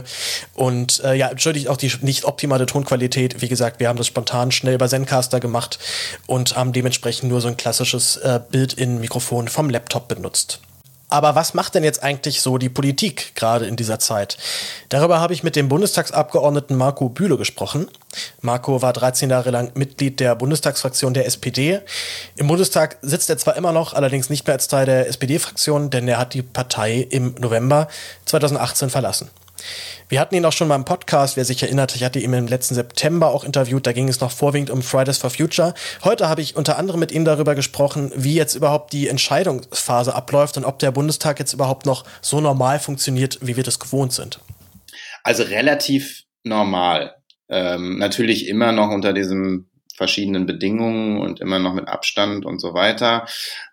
Und äh, ja, entschuldigt auch die nicht optimale Tonqualität. Wie gesagt, wir haben das spontan schnell über Zencaster gemacht und haben dementsprechend nur so ein klassisches äh, Bild-in-Mikrofon vom Laptop benutzt. Aber was macht denn jetzt eigentlich so die Politik gerade in dieser Zeit? Darüber habe ich mit dem Bundestagsabgeordneten Marco Bühle gesprochen. Marco war dreizehn Jahre lang Mitglied der Bundestagsfraktion der S P D. Im Bundestag sitzt er zwar immer noch, allerdings nicht mehr als Teil der S P D-Fraktion, denn er hat die Partei im November zweitausendachtzehn verlassen. Wir hatten ihn auch schon mal im Podcast, wer sich erinnert, ich hatte ihn im letzten September auch interviewt, da ging es noch vorwiegend um Fridays for Future. Heute habe ich unter anderem mit ihm darüber gesprochen, wie jetzt überhaupt die Entscheidungsphase abläuft und ob der Bundestag jetzt überhaupt noch so normal funktioniert, wie wir das gewohnt sind. Also relativ normal. Ähm, natürlich immer noch unter diesen verschiedenen Bedingungen und immer noch mit Abstand und so weiter.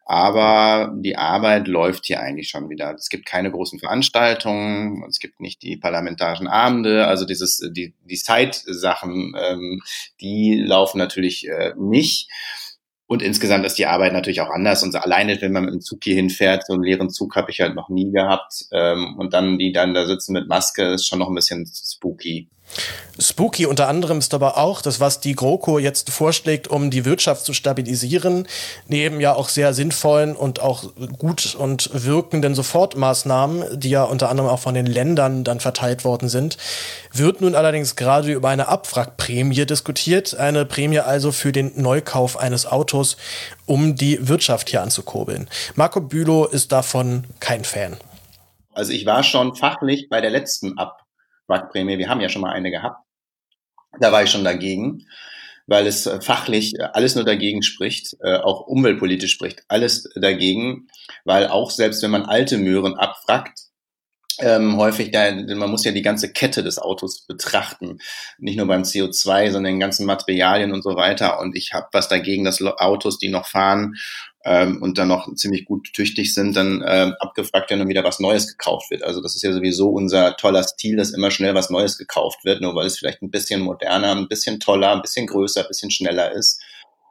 Aber die Arbeit läuft hier eigentlich schon wieder. Es gibt keine großen Veranstaltungen, es gibt nicht die parlamentarischen Abende, also dieses die die Side-Sachen, ähm, die laufen natürlich äh, nicht. Und insgesamt ist die Arbeit natürlich auch anders. Und alleine, wenn man mit dem Zug hier hinfährt, so einen leeren Zug habe ich halt noch nie gehabt. Ähm, und dann die dann da sitzen mit Maske, ist schon noch ein bisschen spooky. Spooky unter anderem ist aber auch das, was die GroKo jetzt vorschlägt, um die Wirtschaft zu stabilisieren, neben ja auch sehr sinnvollen und auch gut und wirkenden Sofortmaßnahmen, die ja unter anderem auch von den Ländern dann verteilt worden sind, wird nun allerdings gerade über eine Abwrackprämie diskutiert, eine Prämie also für den Neukauf eines Autos, um die Wirtschaft hier anzukurbeln. Marco Bülow ist davon kein Fan. Also ich war schon fachlich bei der letzten Abwrackprämie, wir haben ja schon mal eine gehabt, da war ich schon dagegen, weil es fachlich alles nur dagegen spricht, auch umweltpolitisch spricht alles dagegen, weil auch selbst wenn man alte Möhren abwrackt, ähm, häufig, da, man muss ja die ganze Kette des Autos betrachten, nicht nur beim C O zwei, sondern den ganzen Materialien und so weiter. Und ich habe was dagegen, dass Autos, die noch fahren ähm, und dann noch ziemlich gut tüchtig sind, dann ähm, abgefragt werden und wieder was Neues gekauft wird. Also das ist ja sowieso unser toller Stil, dass immer schnell was Neues gekauft wird, nur weil es vielleicht ein bisschen moderner, ein bisschen toller, ein bisschen größer, ein bisschen schneller ist.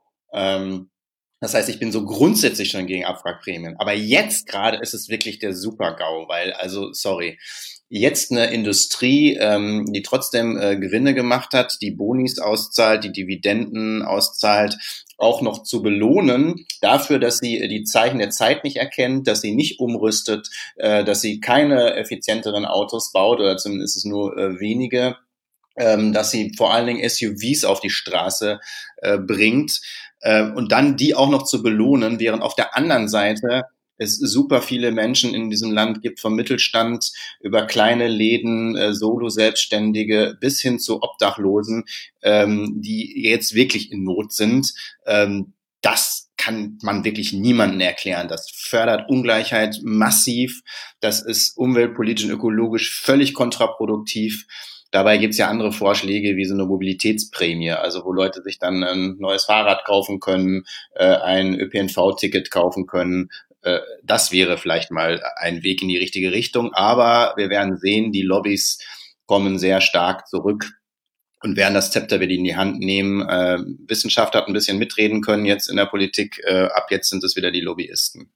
Ähm, Das heißt, ich bin so grundsätzlich schon gegen Abwrackprämien. Aber jetzt gerade ist es wirklich der Super-GAU, weil, also, sorry, jetzt eine Industrie, ähm, die trotzdem äh, Gewinne gemacht hat, die Bonis auszahlt, die Dividenden auszahlt, auch noch zu belohnen dafür, dass sie die Zeichen der Zeit nicht erkennt, dass sie nicht umrüstet, äh, dass sie keine effizienteren Autos baut oder zumindest ist es nur äh, wenige, ähm, dass sie vor allen Dingen S U Vs auf die Straße äh, bringt. Und dann die auch noch zu belohnen, während auf der anderen Seite es super viele Menschen in diesem Land gibt, vom Mittelstand über kleine Läden, äh, Solo-Selbstständige bis hin zu Obdachlosen, ähm, die jetzt wirklich in Not sind. Ähm, das kann man wirklich niemandem erklären. Das fördert Ungleichheit massiv. Das ist umweltpolitisch und ökologisch völlig kontraproduktiv. Dabei gibt's ja andere Vorschläge wie so eine Mobilitätsprämie, also wo Leute sich dann ein neues Fahrrad kaufen können, äh, ein Ö P N V-Ticket kaufen können. Äh, das wäre vielleicht mal ein Weg in die richtige Richtung. Aber wir werden sehen, die Lobbys kommen sehr stark zurück und werden das Zepter wieder in die Hand nehmen. Äh, Wissenschaft hat ein bisschen mitreden können jetzt in der Politik. Äh, ab jetzt sind es wieder die Lobbyisten.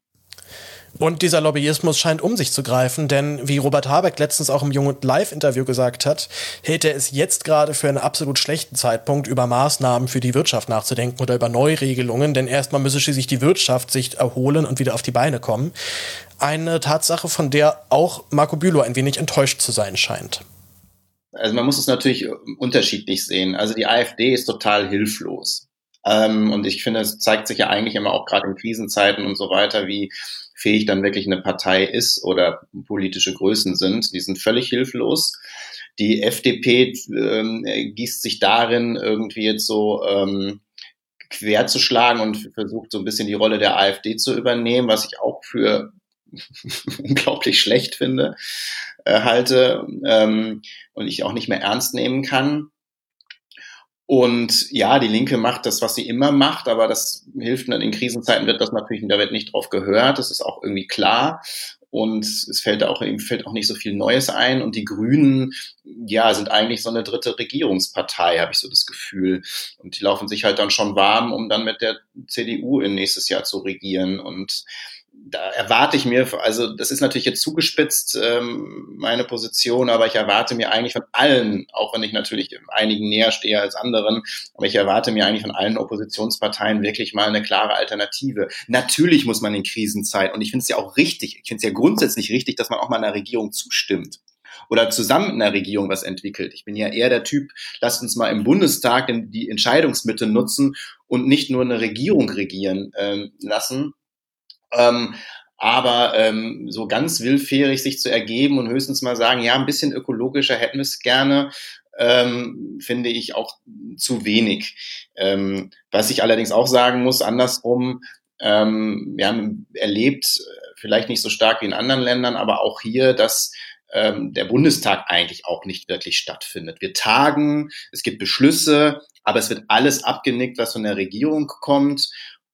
Und dieser Lobbyismus scheint um sich zu greifen, denn wie Robert Habeck letztens auch im Jung und Live-Interview gesagt hat, hält er es jetzt gerade für einen absolut schlechten Zeitpunkt, über Maßnahmen für die Wirtschaft nachzudenken oder über Neuregelungen, denn erstmal müsse schließlich die Wirtschaft sich erholen und wieder auf die Beine kommen. Eine Tatsache, von der auch Marco Bülow ein wenig enttäuscht zu sein scheint. Also man muss es natürlich unterschiedlich sehen. Also die AfD ist total hilflos. Ähm, und ich finde, es zeigt sich ja eigentlich immer auch gerade in Krisenzeiten und so weiter, wie fähig dann wirklich eine Partei ist oder politische Größen sind. Die sind völlig hilflos. Die F D P ähm, gießt sich darin, irgendwie jetzt so ähm, quer zu schlagen und versucht so ein bisschen die Rolle der AfD zu übernehmen, was ich auch für unglaublich schlecht finde, äh, halte ähm, und ich auch nicht mehr ernst nehmen kann. Und ja, die Linke macht das, was sie immer macht, aber das hilft in Krisenzeiten, wird das natürlich, da wird nicht drauf gehört, das ist auch irgendwie klar. Und es fällt auch, ihm fällt auch nicht so viel Neues ein. Und die Grünen, ja, sind eigentlich so eine dritte Regierungspartei, habe ich so das Gefühl. Und die laufen sich halt dann schon warm, um dann mit der C D U in nächstes Jahr zu regieren. Und da erwarte ich mir, also das ist natürlich jetzt zugespitzt, ähm, meine Position, aber ich erwarte mir eigentlich von allen, auch wenn ich natürlich einigen näher stehe als anderen, aber ich erwarte mir eigentlich von allen Oppositionsparteien wirklich mal eine klare Alternative. Natürlich muss man in Krisenzeit, und ich finde es ja auch richtig, ich finde es ja grundsätzlich richtig, dass man auch mal einer Regierung zustimmt oder zusammen in der Regierung was entwickelt. Ich bin ja eher der Typ, lasst uns mal im Bundestag die Entscheidungsmitte nutzen und nicht nur eine Regierung regieren ähm, lassen. Ähm, aber ähm, so ganz willfährig sich zu ergeben und höchstens mal sagen, ja, ein bisschen ökologischer hätten wir es gerne, ähm, finde ich auch zu wenig. Ähm, was ich allerdings auch sagen muss, andersrum, ähm, wir haben erlebt, vielleicht nicht so stark wie in anderen Ländern, aber auch hier, dass ähm, der Bundestag eigentlich auch nicht wirklich stattfindet. Wir tagen, es gibt Beschlüsse, aber es wird alles abgenickt, was von der Regierung kommt.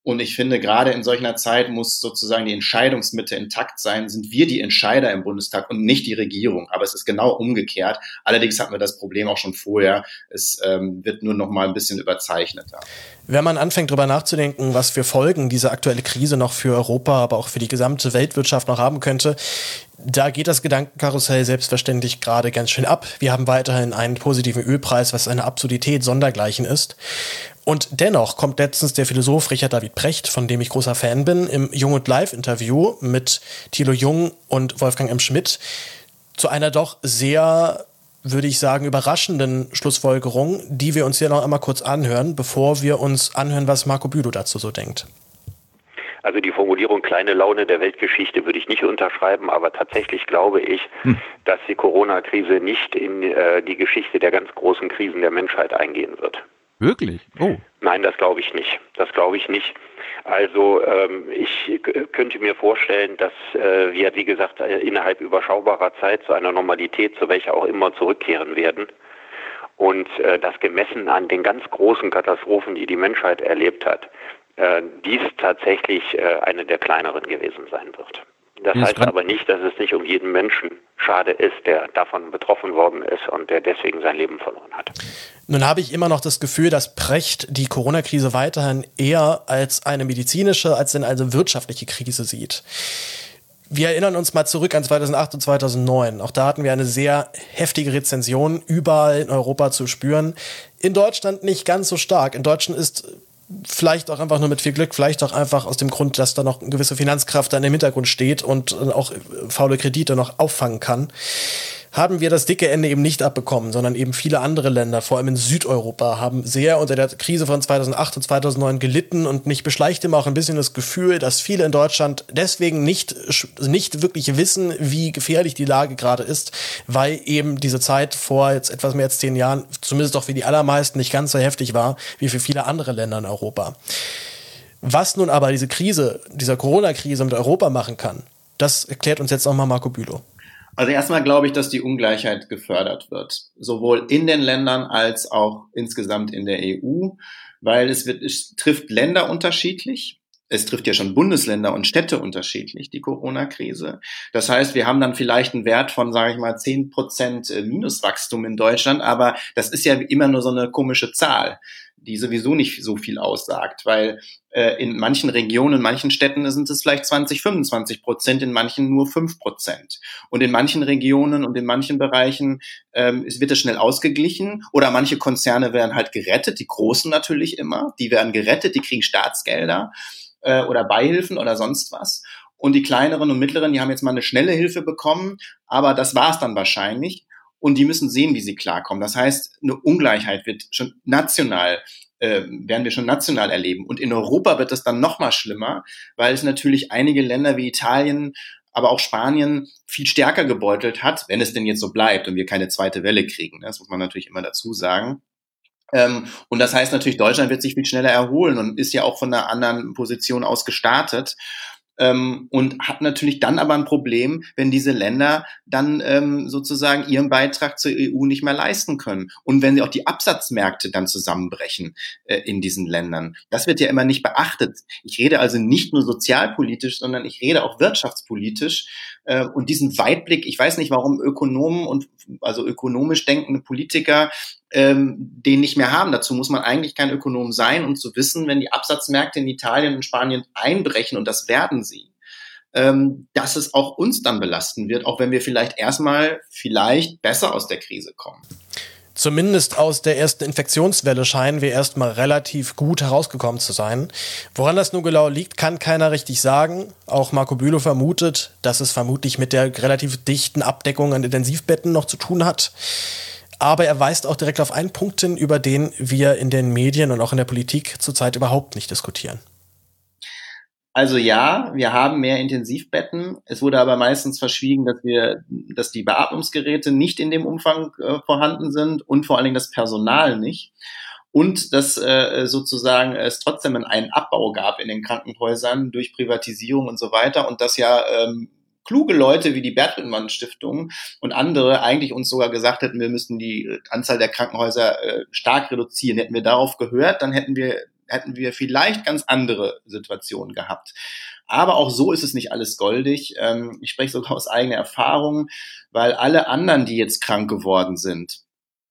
Und ich finde, gerade in solch einer Zeit muss sozusagen die Entscheidungsmitte intakt sein. Sind wir die Entscheider im Bundestag und nicht die Regierung. Aber es ist genau umgekehrt. Allerdings hatten wir das Problem auch schon vorher. Es ähm, wird nur noch mal ein bisschen überzeichneter. Wenn man anfängt, darüber nachzudenken, was für Folgen diese aktuelle Krise noch für Europa, aber auch für die gesamte Weltwirtschaft noch haben könnte, da geht das Gedankenkarussell selbstverständlich gerade ganz schön ab. Wir haben weiterhin einen positiven Ölpreis, was eine Absurdität sondergleichen ist. Und dennoch kommt letztens der Philosoph Richard David Precht, von dem ich großer Fan bin, im Jung und Live-Interview mit Thilo Jung und Wolfgang M. Schmidt zu einer doch sehr, würde ich sagen, überraschenden Schlussfolgerung, die wir uns hier noch einmal kurz anhören, bevor wir uns anhören, was Marco Bülow dazu so denkt. Also die Formulierung kleine Laune der Weltgeschichte würde ich nicht unterschreiben, aber tatsächlich glaube ich, hm. dass die Corona-Krise nicht in äh, die Geschichte der ganz großen Krisen der Menschheit eingehen wird. Wirklich? Oh. Nein, das glaube ich nicht. Das glaube ich nicht. Also ähm, ich k- könnte mir vorstellen, dass äh, wir, wie gesagt, äh, innerhalb überschaubarer Zeit zu einer Normalität, zu welcher auch immer, zurückkehren werden. Und äh, das gemessen an den ganz großen Katastrophen, die die Menschheit erlebt hat, äh, dies tatsächlich äh, eine der kleineren gewesen sein wird. Das Ja, heißt aber nicht, dass es nicht um jeden Menschen schade ist, der davon betroffen worden ist und der deswegen sein Leben verloren hat. Nun habe ich immer noch das Gefühl, dass Precht die Corona-Krise weiterhin eher als eine medizinische, als denn eine wirtschaftliche Krise sieht. Wir erinnern uns mal zurück an zweitausendacht und zweitausendneun. Auch da hatten wir eine sehr heftige Rezension überall in Europa zu spüren. In Deutschland nicht ganz so stark. In Deutschland ist vielleicht auch einfach nur mit viel Glück, vielleicht auch einfach aus dem Grund, dass da noch eine gewisse Finanzkraft dann im Hintergrund steht und auch faule Kredite noch auffangen kann, haben wir das dicke Ende eben nicht abbekommen, sondern eben viele andere Länder, vor allem in Südeuropa, haben sehr unter der Krise von zweitausendacht und zweitausendneun gelitten und mich beschleicht immer auch ein bisschen das Gefühl, dass viele in Deutschland deswegen nicht, nicht wirklich wissen, wie gefährlich die Lage gerade ist, weil eben diese Zeit vor jetzt etwas mehr als zehn Jahren, zumindest doch für die allermeisten, nicht ganz so heftig war, wie für viele andere Länder in Europa. Was nun aber diese Krise, dieser Corona-Krise mit Europa machen kann, das erklärt uns jetzt nochmal Marco Bülow. Also erstmal glaube ich, dass die Ungleichheit gefördert wird, sowohl in den Ländern als auch insgesamt in der E U, weil es, wird, es trifft Länder unterschiedlich. Es trifft ja schon Bundesländer und Städte unterschiedlich, die Corona-Krise. Das heißt, wir haben dann vielleicht einen Wert von, sage ich mal, zehn Prozent Minuswachstum in Deutschland, aber das ist ja immer nur so eine komische Zahl, die sowieso nicht so viel aussagt, weil äh, in manchen Regionen, in manchen Städten sind es vielleicht zwanzig, fünfundzwanzig Prozent, in manchen nur fünf Prozent. Und in manchen Regionen und in manchen Bereichen ähm, es wird es schnell ausgeglichen oder manche Konzerne werden halt gerettet, die großen natürlich immer, die werden gerettet, die kriegen Staatsgelder äh, oder Beihilfen oder sonst was. Und die kleineren und mittleren, die haben jetzt mal eine schnelle Hilfe bekommen, aber das war es dann wahrscheinlich. Und die müssen sehen, wie sie klarkommen. Das heißt, eine Ungleichheit wird schon national, äh, werden wir schon national erleben. Und in Europa wird es dann noch mal schlimmer, weil es natürlich einige Länder wie Italien, aber auch Spanien viel stärker gebeutelt hat, wenn es denn jetzt so bleibt und wir keine zweite Welle kriegen. Das muss man natürlich immer dazu sagen. Ähm, und das heißt natürlich, Deutschland wird sich viel schneller erholen und ist ja auch von einer anderen Position aus gestartet. Ähm, und hat natürlich dann aber ein Problem, wenn diese Länder dann ähm, sozusagen ihren Beitrag zur E U nicht mehr leisten können. Und wenn sie auch die Absatzmärkte dann zusammenbrechen äh, in diesen Ländern. Das wird ja immer nicht beachtet. Ich rede also nicht nur sozialpolitisch, sondern ich rede auch wirtschaftspolitisch. Äh, und diesen Weitblick, ich weiß nicht, warum Ökonomen und also ökonomisch denkende Politiker ähm, den nicht mehr haben. Dazu muss man eigentlich kein Ökonom sein, um zu wissen, wenn die Absatzmärkte in Italien und Spanien einbrechen, und das werden sie, ähm, dass es auch uns dann belasten wird, auch wenn wir vielleicht erstmal vielleicht besser aus der Krise kommen. Zumindest aus der ersten Infektionswelle scheinen wir erstmal relativ gut herausgekommen zu sein. Woran das nun genau liegt, kann keiner richtig sagen. Auch Marco Bülow vermutet, dass es vermutlich mit der relativ dichten Abdeckung an Intensivbetten noch zu tun hat. Aber er weist auch direkt auf einen Punkt hin, über den wir in den Medien und auch in der Politik zurzeit überhaupt nicht diskutieren. Also ja, wir haben mehr Intensivbetten. Es wurde aber meistens verschwiegen, dass wir, dass die Beatmungsgeräte nicht in dem Umfang äh, vorhanden sind und vor allen Dingen das Personal nicht. Und dass äh, sozusagen es trotzdem einen Abbau gab in den Krankenhäusern durch Privatisierung und so weiter, und dass ja ähm, kluge Leute wie die Bertelsmann Stiftung und andere eigentlich uns sogar gesagt hätten, wir müssten die Anzahl der Krankenhäuser äh, stark reduzieren. Hätten wir darauf gehört, dann hätten wir hätten wir vielleicht ganz andere Situationen gehabt. Aber auch so ist es nicht alles goldig. Ähm, ich spreche sogar aus eigener Erfahrung, weil alle anderen, die jetzt krank geworden sind,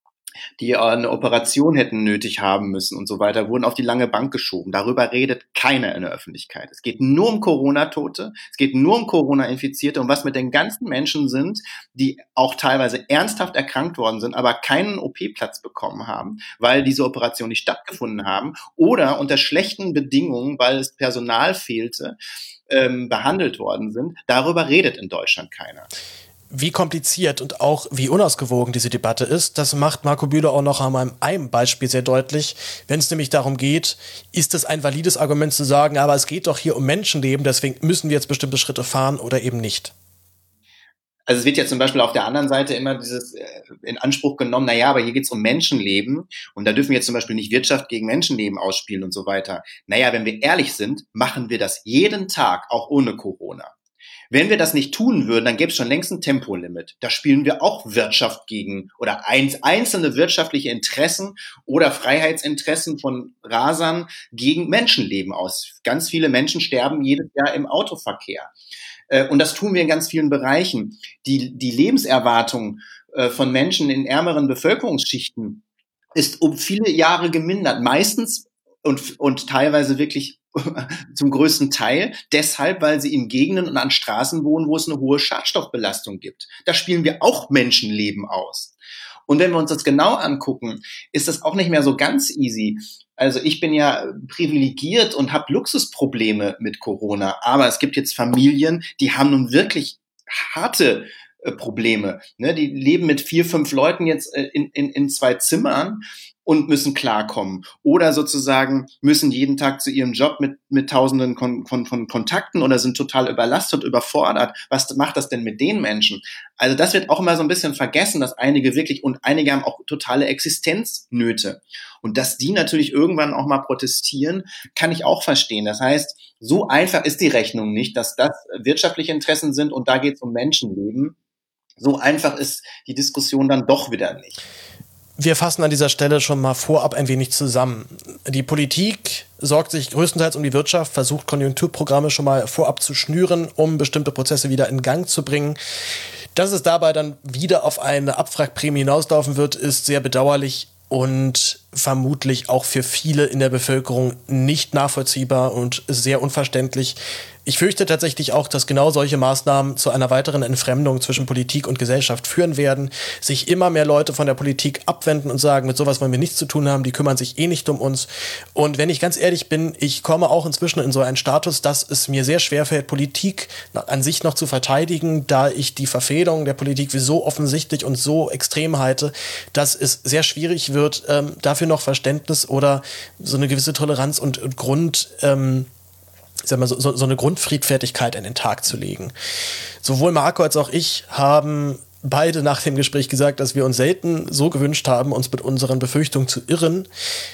die eine Operation hätten nötig haben müssen und so weiter, wurden auf die lange Bank geschoben. Darüber redet keiner in der Öffentlichkeit. Es geht nur um Corona-Tote, es geht nur um Corona-Infizierte und was mit den ganzen Menschen sind, die auch teilweise ernsthaft erkrankt worden sind, aber keinen O P-Platz bekommen haben, weil diese Operationen nicht stattgefunden haben oder unter schlechten Bedingungen, weil es Personal fehlte, ähm, behandelt worden sind. Darüber redet in Deutschland keiner. Wie kompliziert und auch wie unausgewogen diese Debatte ist, das macht Marco Bülow auch noch an einem Beispiel sehr deutlich. Wenn es nämlich darum geht, ist es ein valides Argument zu sagen, aber es geht doch hier um Menschenleben, deswegen müssen wir jetzt bestimmte Schritte fahren oder eben nicht. Also es wird ja zum Beispiel auf der anderen Seite immer dieses äh, in Anspruch genommen, naja, aber hier geht es um Menschenleben und da dürfen wir jetzt zum Beispiel nicht Wirtschaft gegen Menschenleben ausspielen und so weiter. Naja, wenn wir ehrlich sind, machen wir das jeden Tag, auch ohne Corona. Wenn wir das nicht tun würden, dann gäbe es schon längst ein Tempolimit. Da spielen wir auch Wirtschaft gegen oder einzelne wirtschaftliche Interessen oder Freiheitsinteressen von Rasern gegen Menschenleben aus. Ganz viele Menschen sterben jedes Jahr im Autoverkehr. Und das tun wir in ganz vielen Bereichen. Die, die Lebenserwartung von Menschen in ärmeren Bevölkerungsschichten ist um viele Jahre gemindert. Meistens und, und teilweise wirklich zum größten Teil deshalb, weil sie in Gegenden und an Straßen wohnen, wo es eine hohe Schadstoffbelastung gibt. Da spielen wir auch Menschenleben aus. Und wenn wir uns das genau angucken, ist das auch nicht mehr so ganz easy. Also ich bin ja privilegiert und habe Luxusprobleme mit Corona, aber es gibt jetzt Familien, die haben nun wirklich harte äh, Probleme. Ne? Die leben mit vier, fünf Leuten jetzt äh, in, in, in zwei Zimmern und müssen klarkommen. Oder sozusagen müssen jeden Tag zu ihrem Job mit, mit tausenden von, von, von Kontakten oder sind total überlastet, überfordert. Was macht das denn mit den Menschen? Also das wird auch immer so ein bisschen vergessen, dass einige wirklich, und einige haben auch totale Existenznöte. Und dass die natürlich irgendwann auch mal protestieren, kann ich auch verstehen. Das heißt, so einfach ist die Rechnung nicht, dass das wirtschaftliche Interessen sind und da geht es um Menschenleben. So einfach ist die Diskussion dann doch wieder nicht. Wir fassen an dieser Stelle schon mal vorab ein wenig zusammen. Die Politik sorgt sich größtenteils um die Wirtschaft, versucht Konjunkturprogramme schon mal vorab zu schnüren, um bestimmte Prozesse wieder in Gang zu bringen. Dass es dabei dann wieder auf eine Abwrackprämie hinauslaufen wird, ist sehr bedauerlich und vermutlich auch für viele in der Bevölkerung nicht nachvollziehbar und sehr unverständlich. Ich fürchte tatsächlich auch, dass genau solche Maßnahmen zu einer weiteren Entfremdung zwischen Politik und Gesellschaft führen werden, sich immer mehr Leute von der Politik abwenden und sagen, mit sowas wollen wir nichts zu tun haben, die kümmern sich eh nicht um uns. Und wenn ich ganz ehrlich bin, ich komme auch inzwischen in so einen Status, dass es mir sehr schwerfällt, Politik an sich noch zu verteidigen, da ich die Verfehlung der Politik wie so offensichtlich und so extrem halte, dass es sehr schwierig wird, ähm, dafür noch Verständnis oder so eine gewisse Toleranz und, und Grund, ähm, ich sag mal, so, so eine Grundfriedfertigkeit an den Tag zu legen. Sowohl Marco als auch ich haben beide nach dem Gespräch gesagt, dass wir uns selten so gewünscht haben, uns mit unseren Befürchtungen zu irren,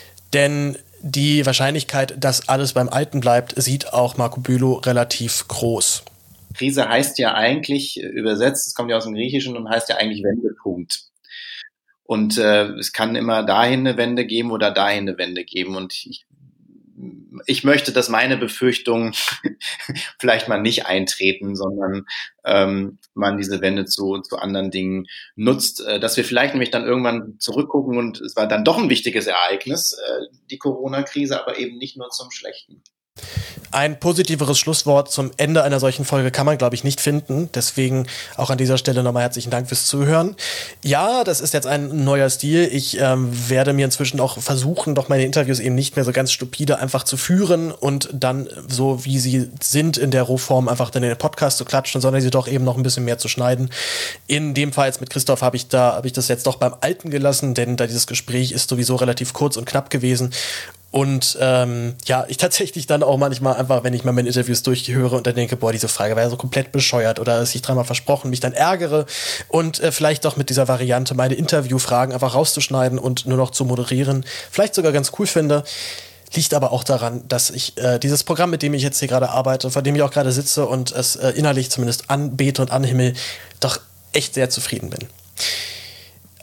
denn die Wahrscheinlichkeit, dass alles beim Alten bleibt, sieht auch Marco Bülow relativ groß. Krise heißt ja eigentlich, übersetzt, es kommt ja aus dem Griechischen und heißt ja eigentlich Wendepunkt. Und äh, es kann immer dahin eine Wende geben oder dahin eine Wende geben. Und ich, ich möchte, dass meine Befürchtungen vielleicht mal nicht eintreten, sondern ähm, man diese Wende zu, zu anderen Dingen nutzt. Äh, dass wir vielleicht nämlich dann irgendwann zurückgucken und es war dann doch ein wichtiges Ereignis, äh, die Corona-Krise, aber eben nicht nur zum Schlechten. Ein positiveres Schlusswort zum Ende einer solchen Folge kann man, glaube ich, nicht finden. Deswegen auch an dieser Stelle nochmal herzlichen Dank fürs Zuhören. Ja, das ist jetzt ein neuer Stil. Ich ähm, werde mir inzwischen auch versuchen, doch meine Interviews eben nicht mehr so ganz stupide einfach zu führen und dann so, wie sie sind, in der Rohform einfach dann in den Podcast zu klatschen, sondern sie doch eben noch ein bisschen mehr zu schneiden. In dem Fall jetzt mit Christoph habe ich da, habe ich das jetzt doch beim Alten gelassen, denn da dieses Gespräch ist sowieso relativ kurz und knapp gewesen. Und ähm, ja, ich tatsächlich dann auch manchmal einfach, wenn ich mal meine Interviews durchhöre und dann denke, boah, diese Frage war ja so komplett bescheuert oder ist ich dreimal versprochen, mich dann ärgere und äh, vielleicht doch mit dieser Variante meine Interviewfragen einfach rauszuschneiden und nur noch zu moderieren, vielleicht sogar ganz cool finde. Liegt aber auch daran, dass ich äh, dieses Programm, mit dem ich jetzt hier gerade arbeite, vor dem ich auch gerade sitze und es äh, innerlich zumindest anbete und anhimmel, doch echt sehr zufrieden bin.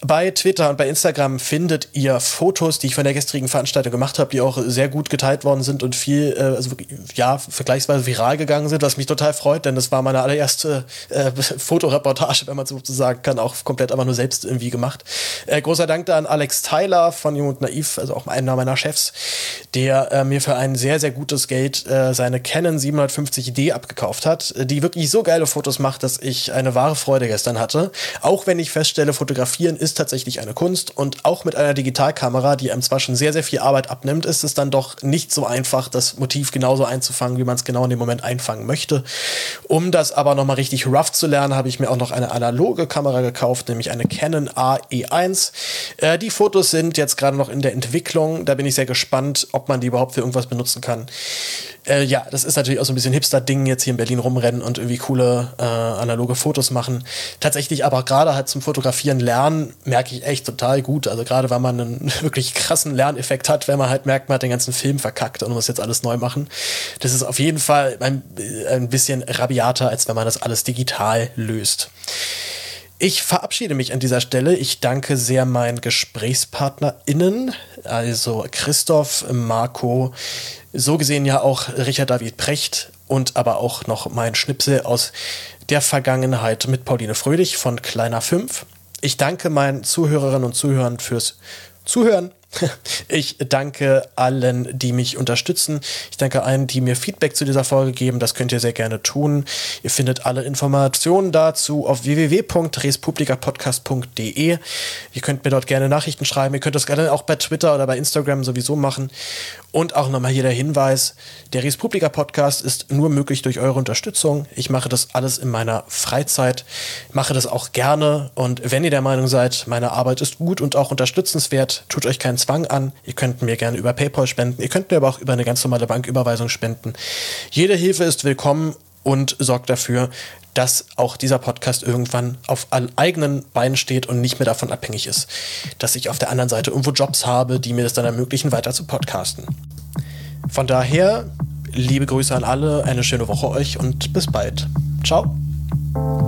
Bei Twitter und bei Instagram findet ihr Fotos, die ich von der gestrigen Veranstaltung gemacht habe, die auch sehr gut geteilt worden sind und viel, äh, also ja, vergleichsweise viral gegangen sind, was mich total freut, denn das war meine allererste äh, Fotoreportage, wenn man so sagen kann, auch komplett aber nur selbst irgendwie gemacht. Äh, großer Dank da an Alex Tyler von Jung und Naiv, also auch einer meiner Chefs, der äh, mir für ein sehr, sehr gutes Geld äh, seine Canon siebenhundertfünfzig D abgekauft hat, die wirklich so geile Fotos macht, dass ich eine wahre Freude gestern hatte. Auch wenn ich feststelle, fotografieren ist tatsächlich eine Kunst und auch mit einer Digitalkamera, die einem zwar schon sehr, sehr viel Arbeit abnimmt, ist es dann doch nicht so einfach, das Motiv genauso einzufangen, wie man es genau in dem Moment einfangen möchte. Um das aber nochmal richtig rough zu lernen, habe ich mir auch noch eine analoge Kamera gekauft, nämlich eine Canon A E eins. Äh, die Fotos sind jetzt gerade noch in der Entwicklung, da bin ich sehr gespannt, ob man die überhaupt für irgendwas benutzen kann. Äh, ja, das ist natürlich auch so ein bisschen Hipster-Ding, jetzt hier in Berlin rumrennen und irgendwie coole äh, analoge Fotos machen. Tatsächlich aber gerade halt zum Fotografieren lernen, merke ich echt total gut. Also gerade weil man einen wirklich krassen Lerneffekt hat, wenn man halt merkt, man hat den ganzen Film verkackt und muss jetzt alles neu machen. Das ist auf jeden Fall ein, ein bisschen rabiater, als wenn man das alles digital löst. Ich verabschiede mich an dieser Stelle. Ich danke sehr meinen GesprächspartnerInnen, also Christoph, Marco, so gesehen ja auch Richard David Precht und aber auch noch mein Schnipsel aus der Vergangenheit mit Pauline Fröhlich von Kleiner fünf. Ich danke meinen Zuhörerinnen und Zuhörern fürs Zuhören. Ich danke allen, die mich unterstützen. Ich danke allen, die mir Feedback zu dieser Folge geben. Das könnt ihr sehr gerne tun. Ihr findet alle Informationen dazu auf w w w punkt respublikapodcast punkt d e. Ihr könnt mir dort gerne Nachrichten schreiben. Ihr könnt das gerne auch bei Twitter oder bei Instagram sowieso machen. Und auch nochmal hier der Hinweis, der Respublika Podcast ist nur möglich durch eure Unterstützung. Ich mache das alles in meiner Freizeit, mache das auch gerne. Und wenn ihr der Meinung seid, meine Arbeit ist gut und auch unterstützenswert, tut euch keinen Zwang an. Ihr könnt mir gerne über PayPal spenden. Ihr könnt mir aber auch über eine ganz normale Banküberweisung spenden. Jede Hilfe ist willkommen und sorgt dafür, dass auch dieser Podcast irgendwann auf eigenen Beinen steht und nicht mehr davon abhängig ist, dass ich auf der anderen Seite irgendwo Jobs habe, die mir das dann ermöglichen, weiter zu podcasten. Von daher, liebe Grüße an alle, eine schöne Woche euch und bis bald. Ciao.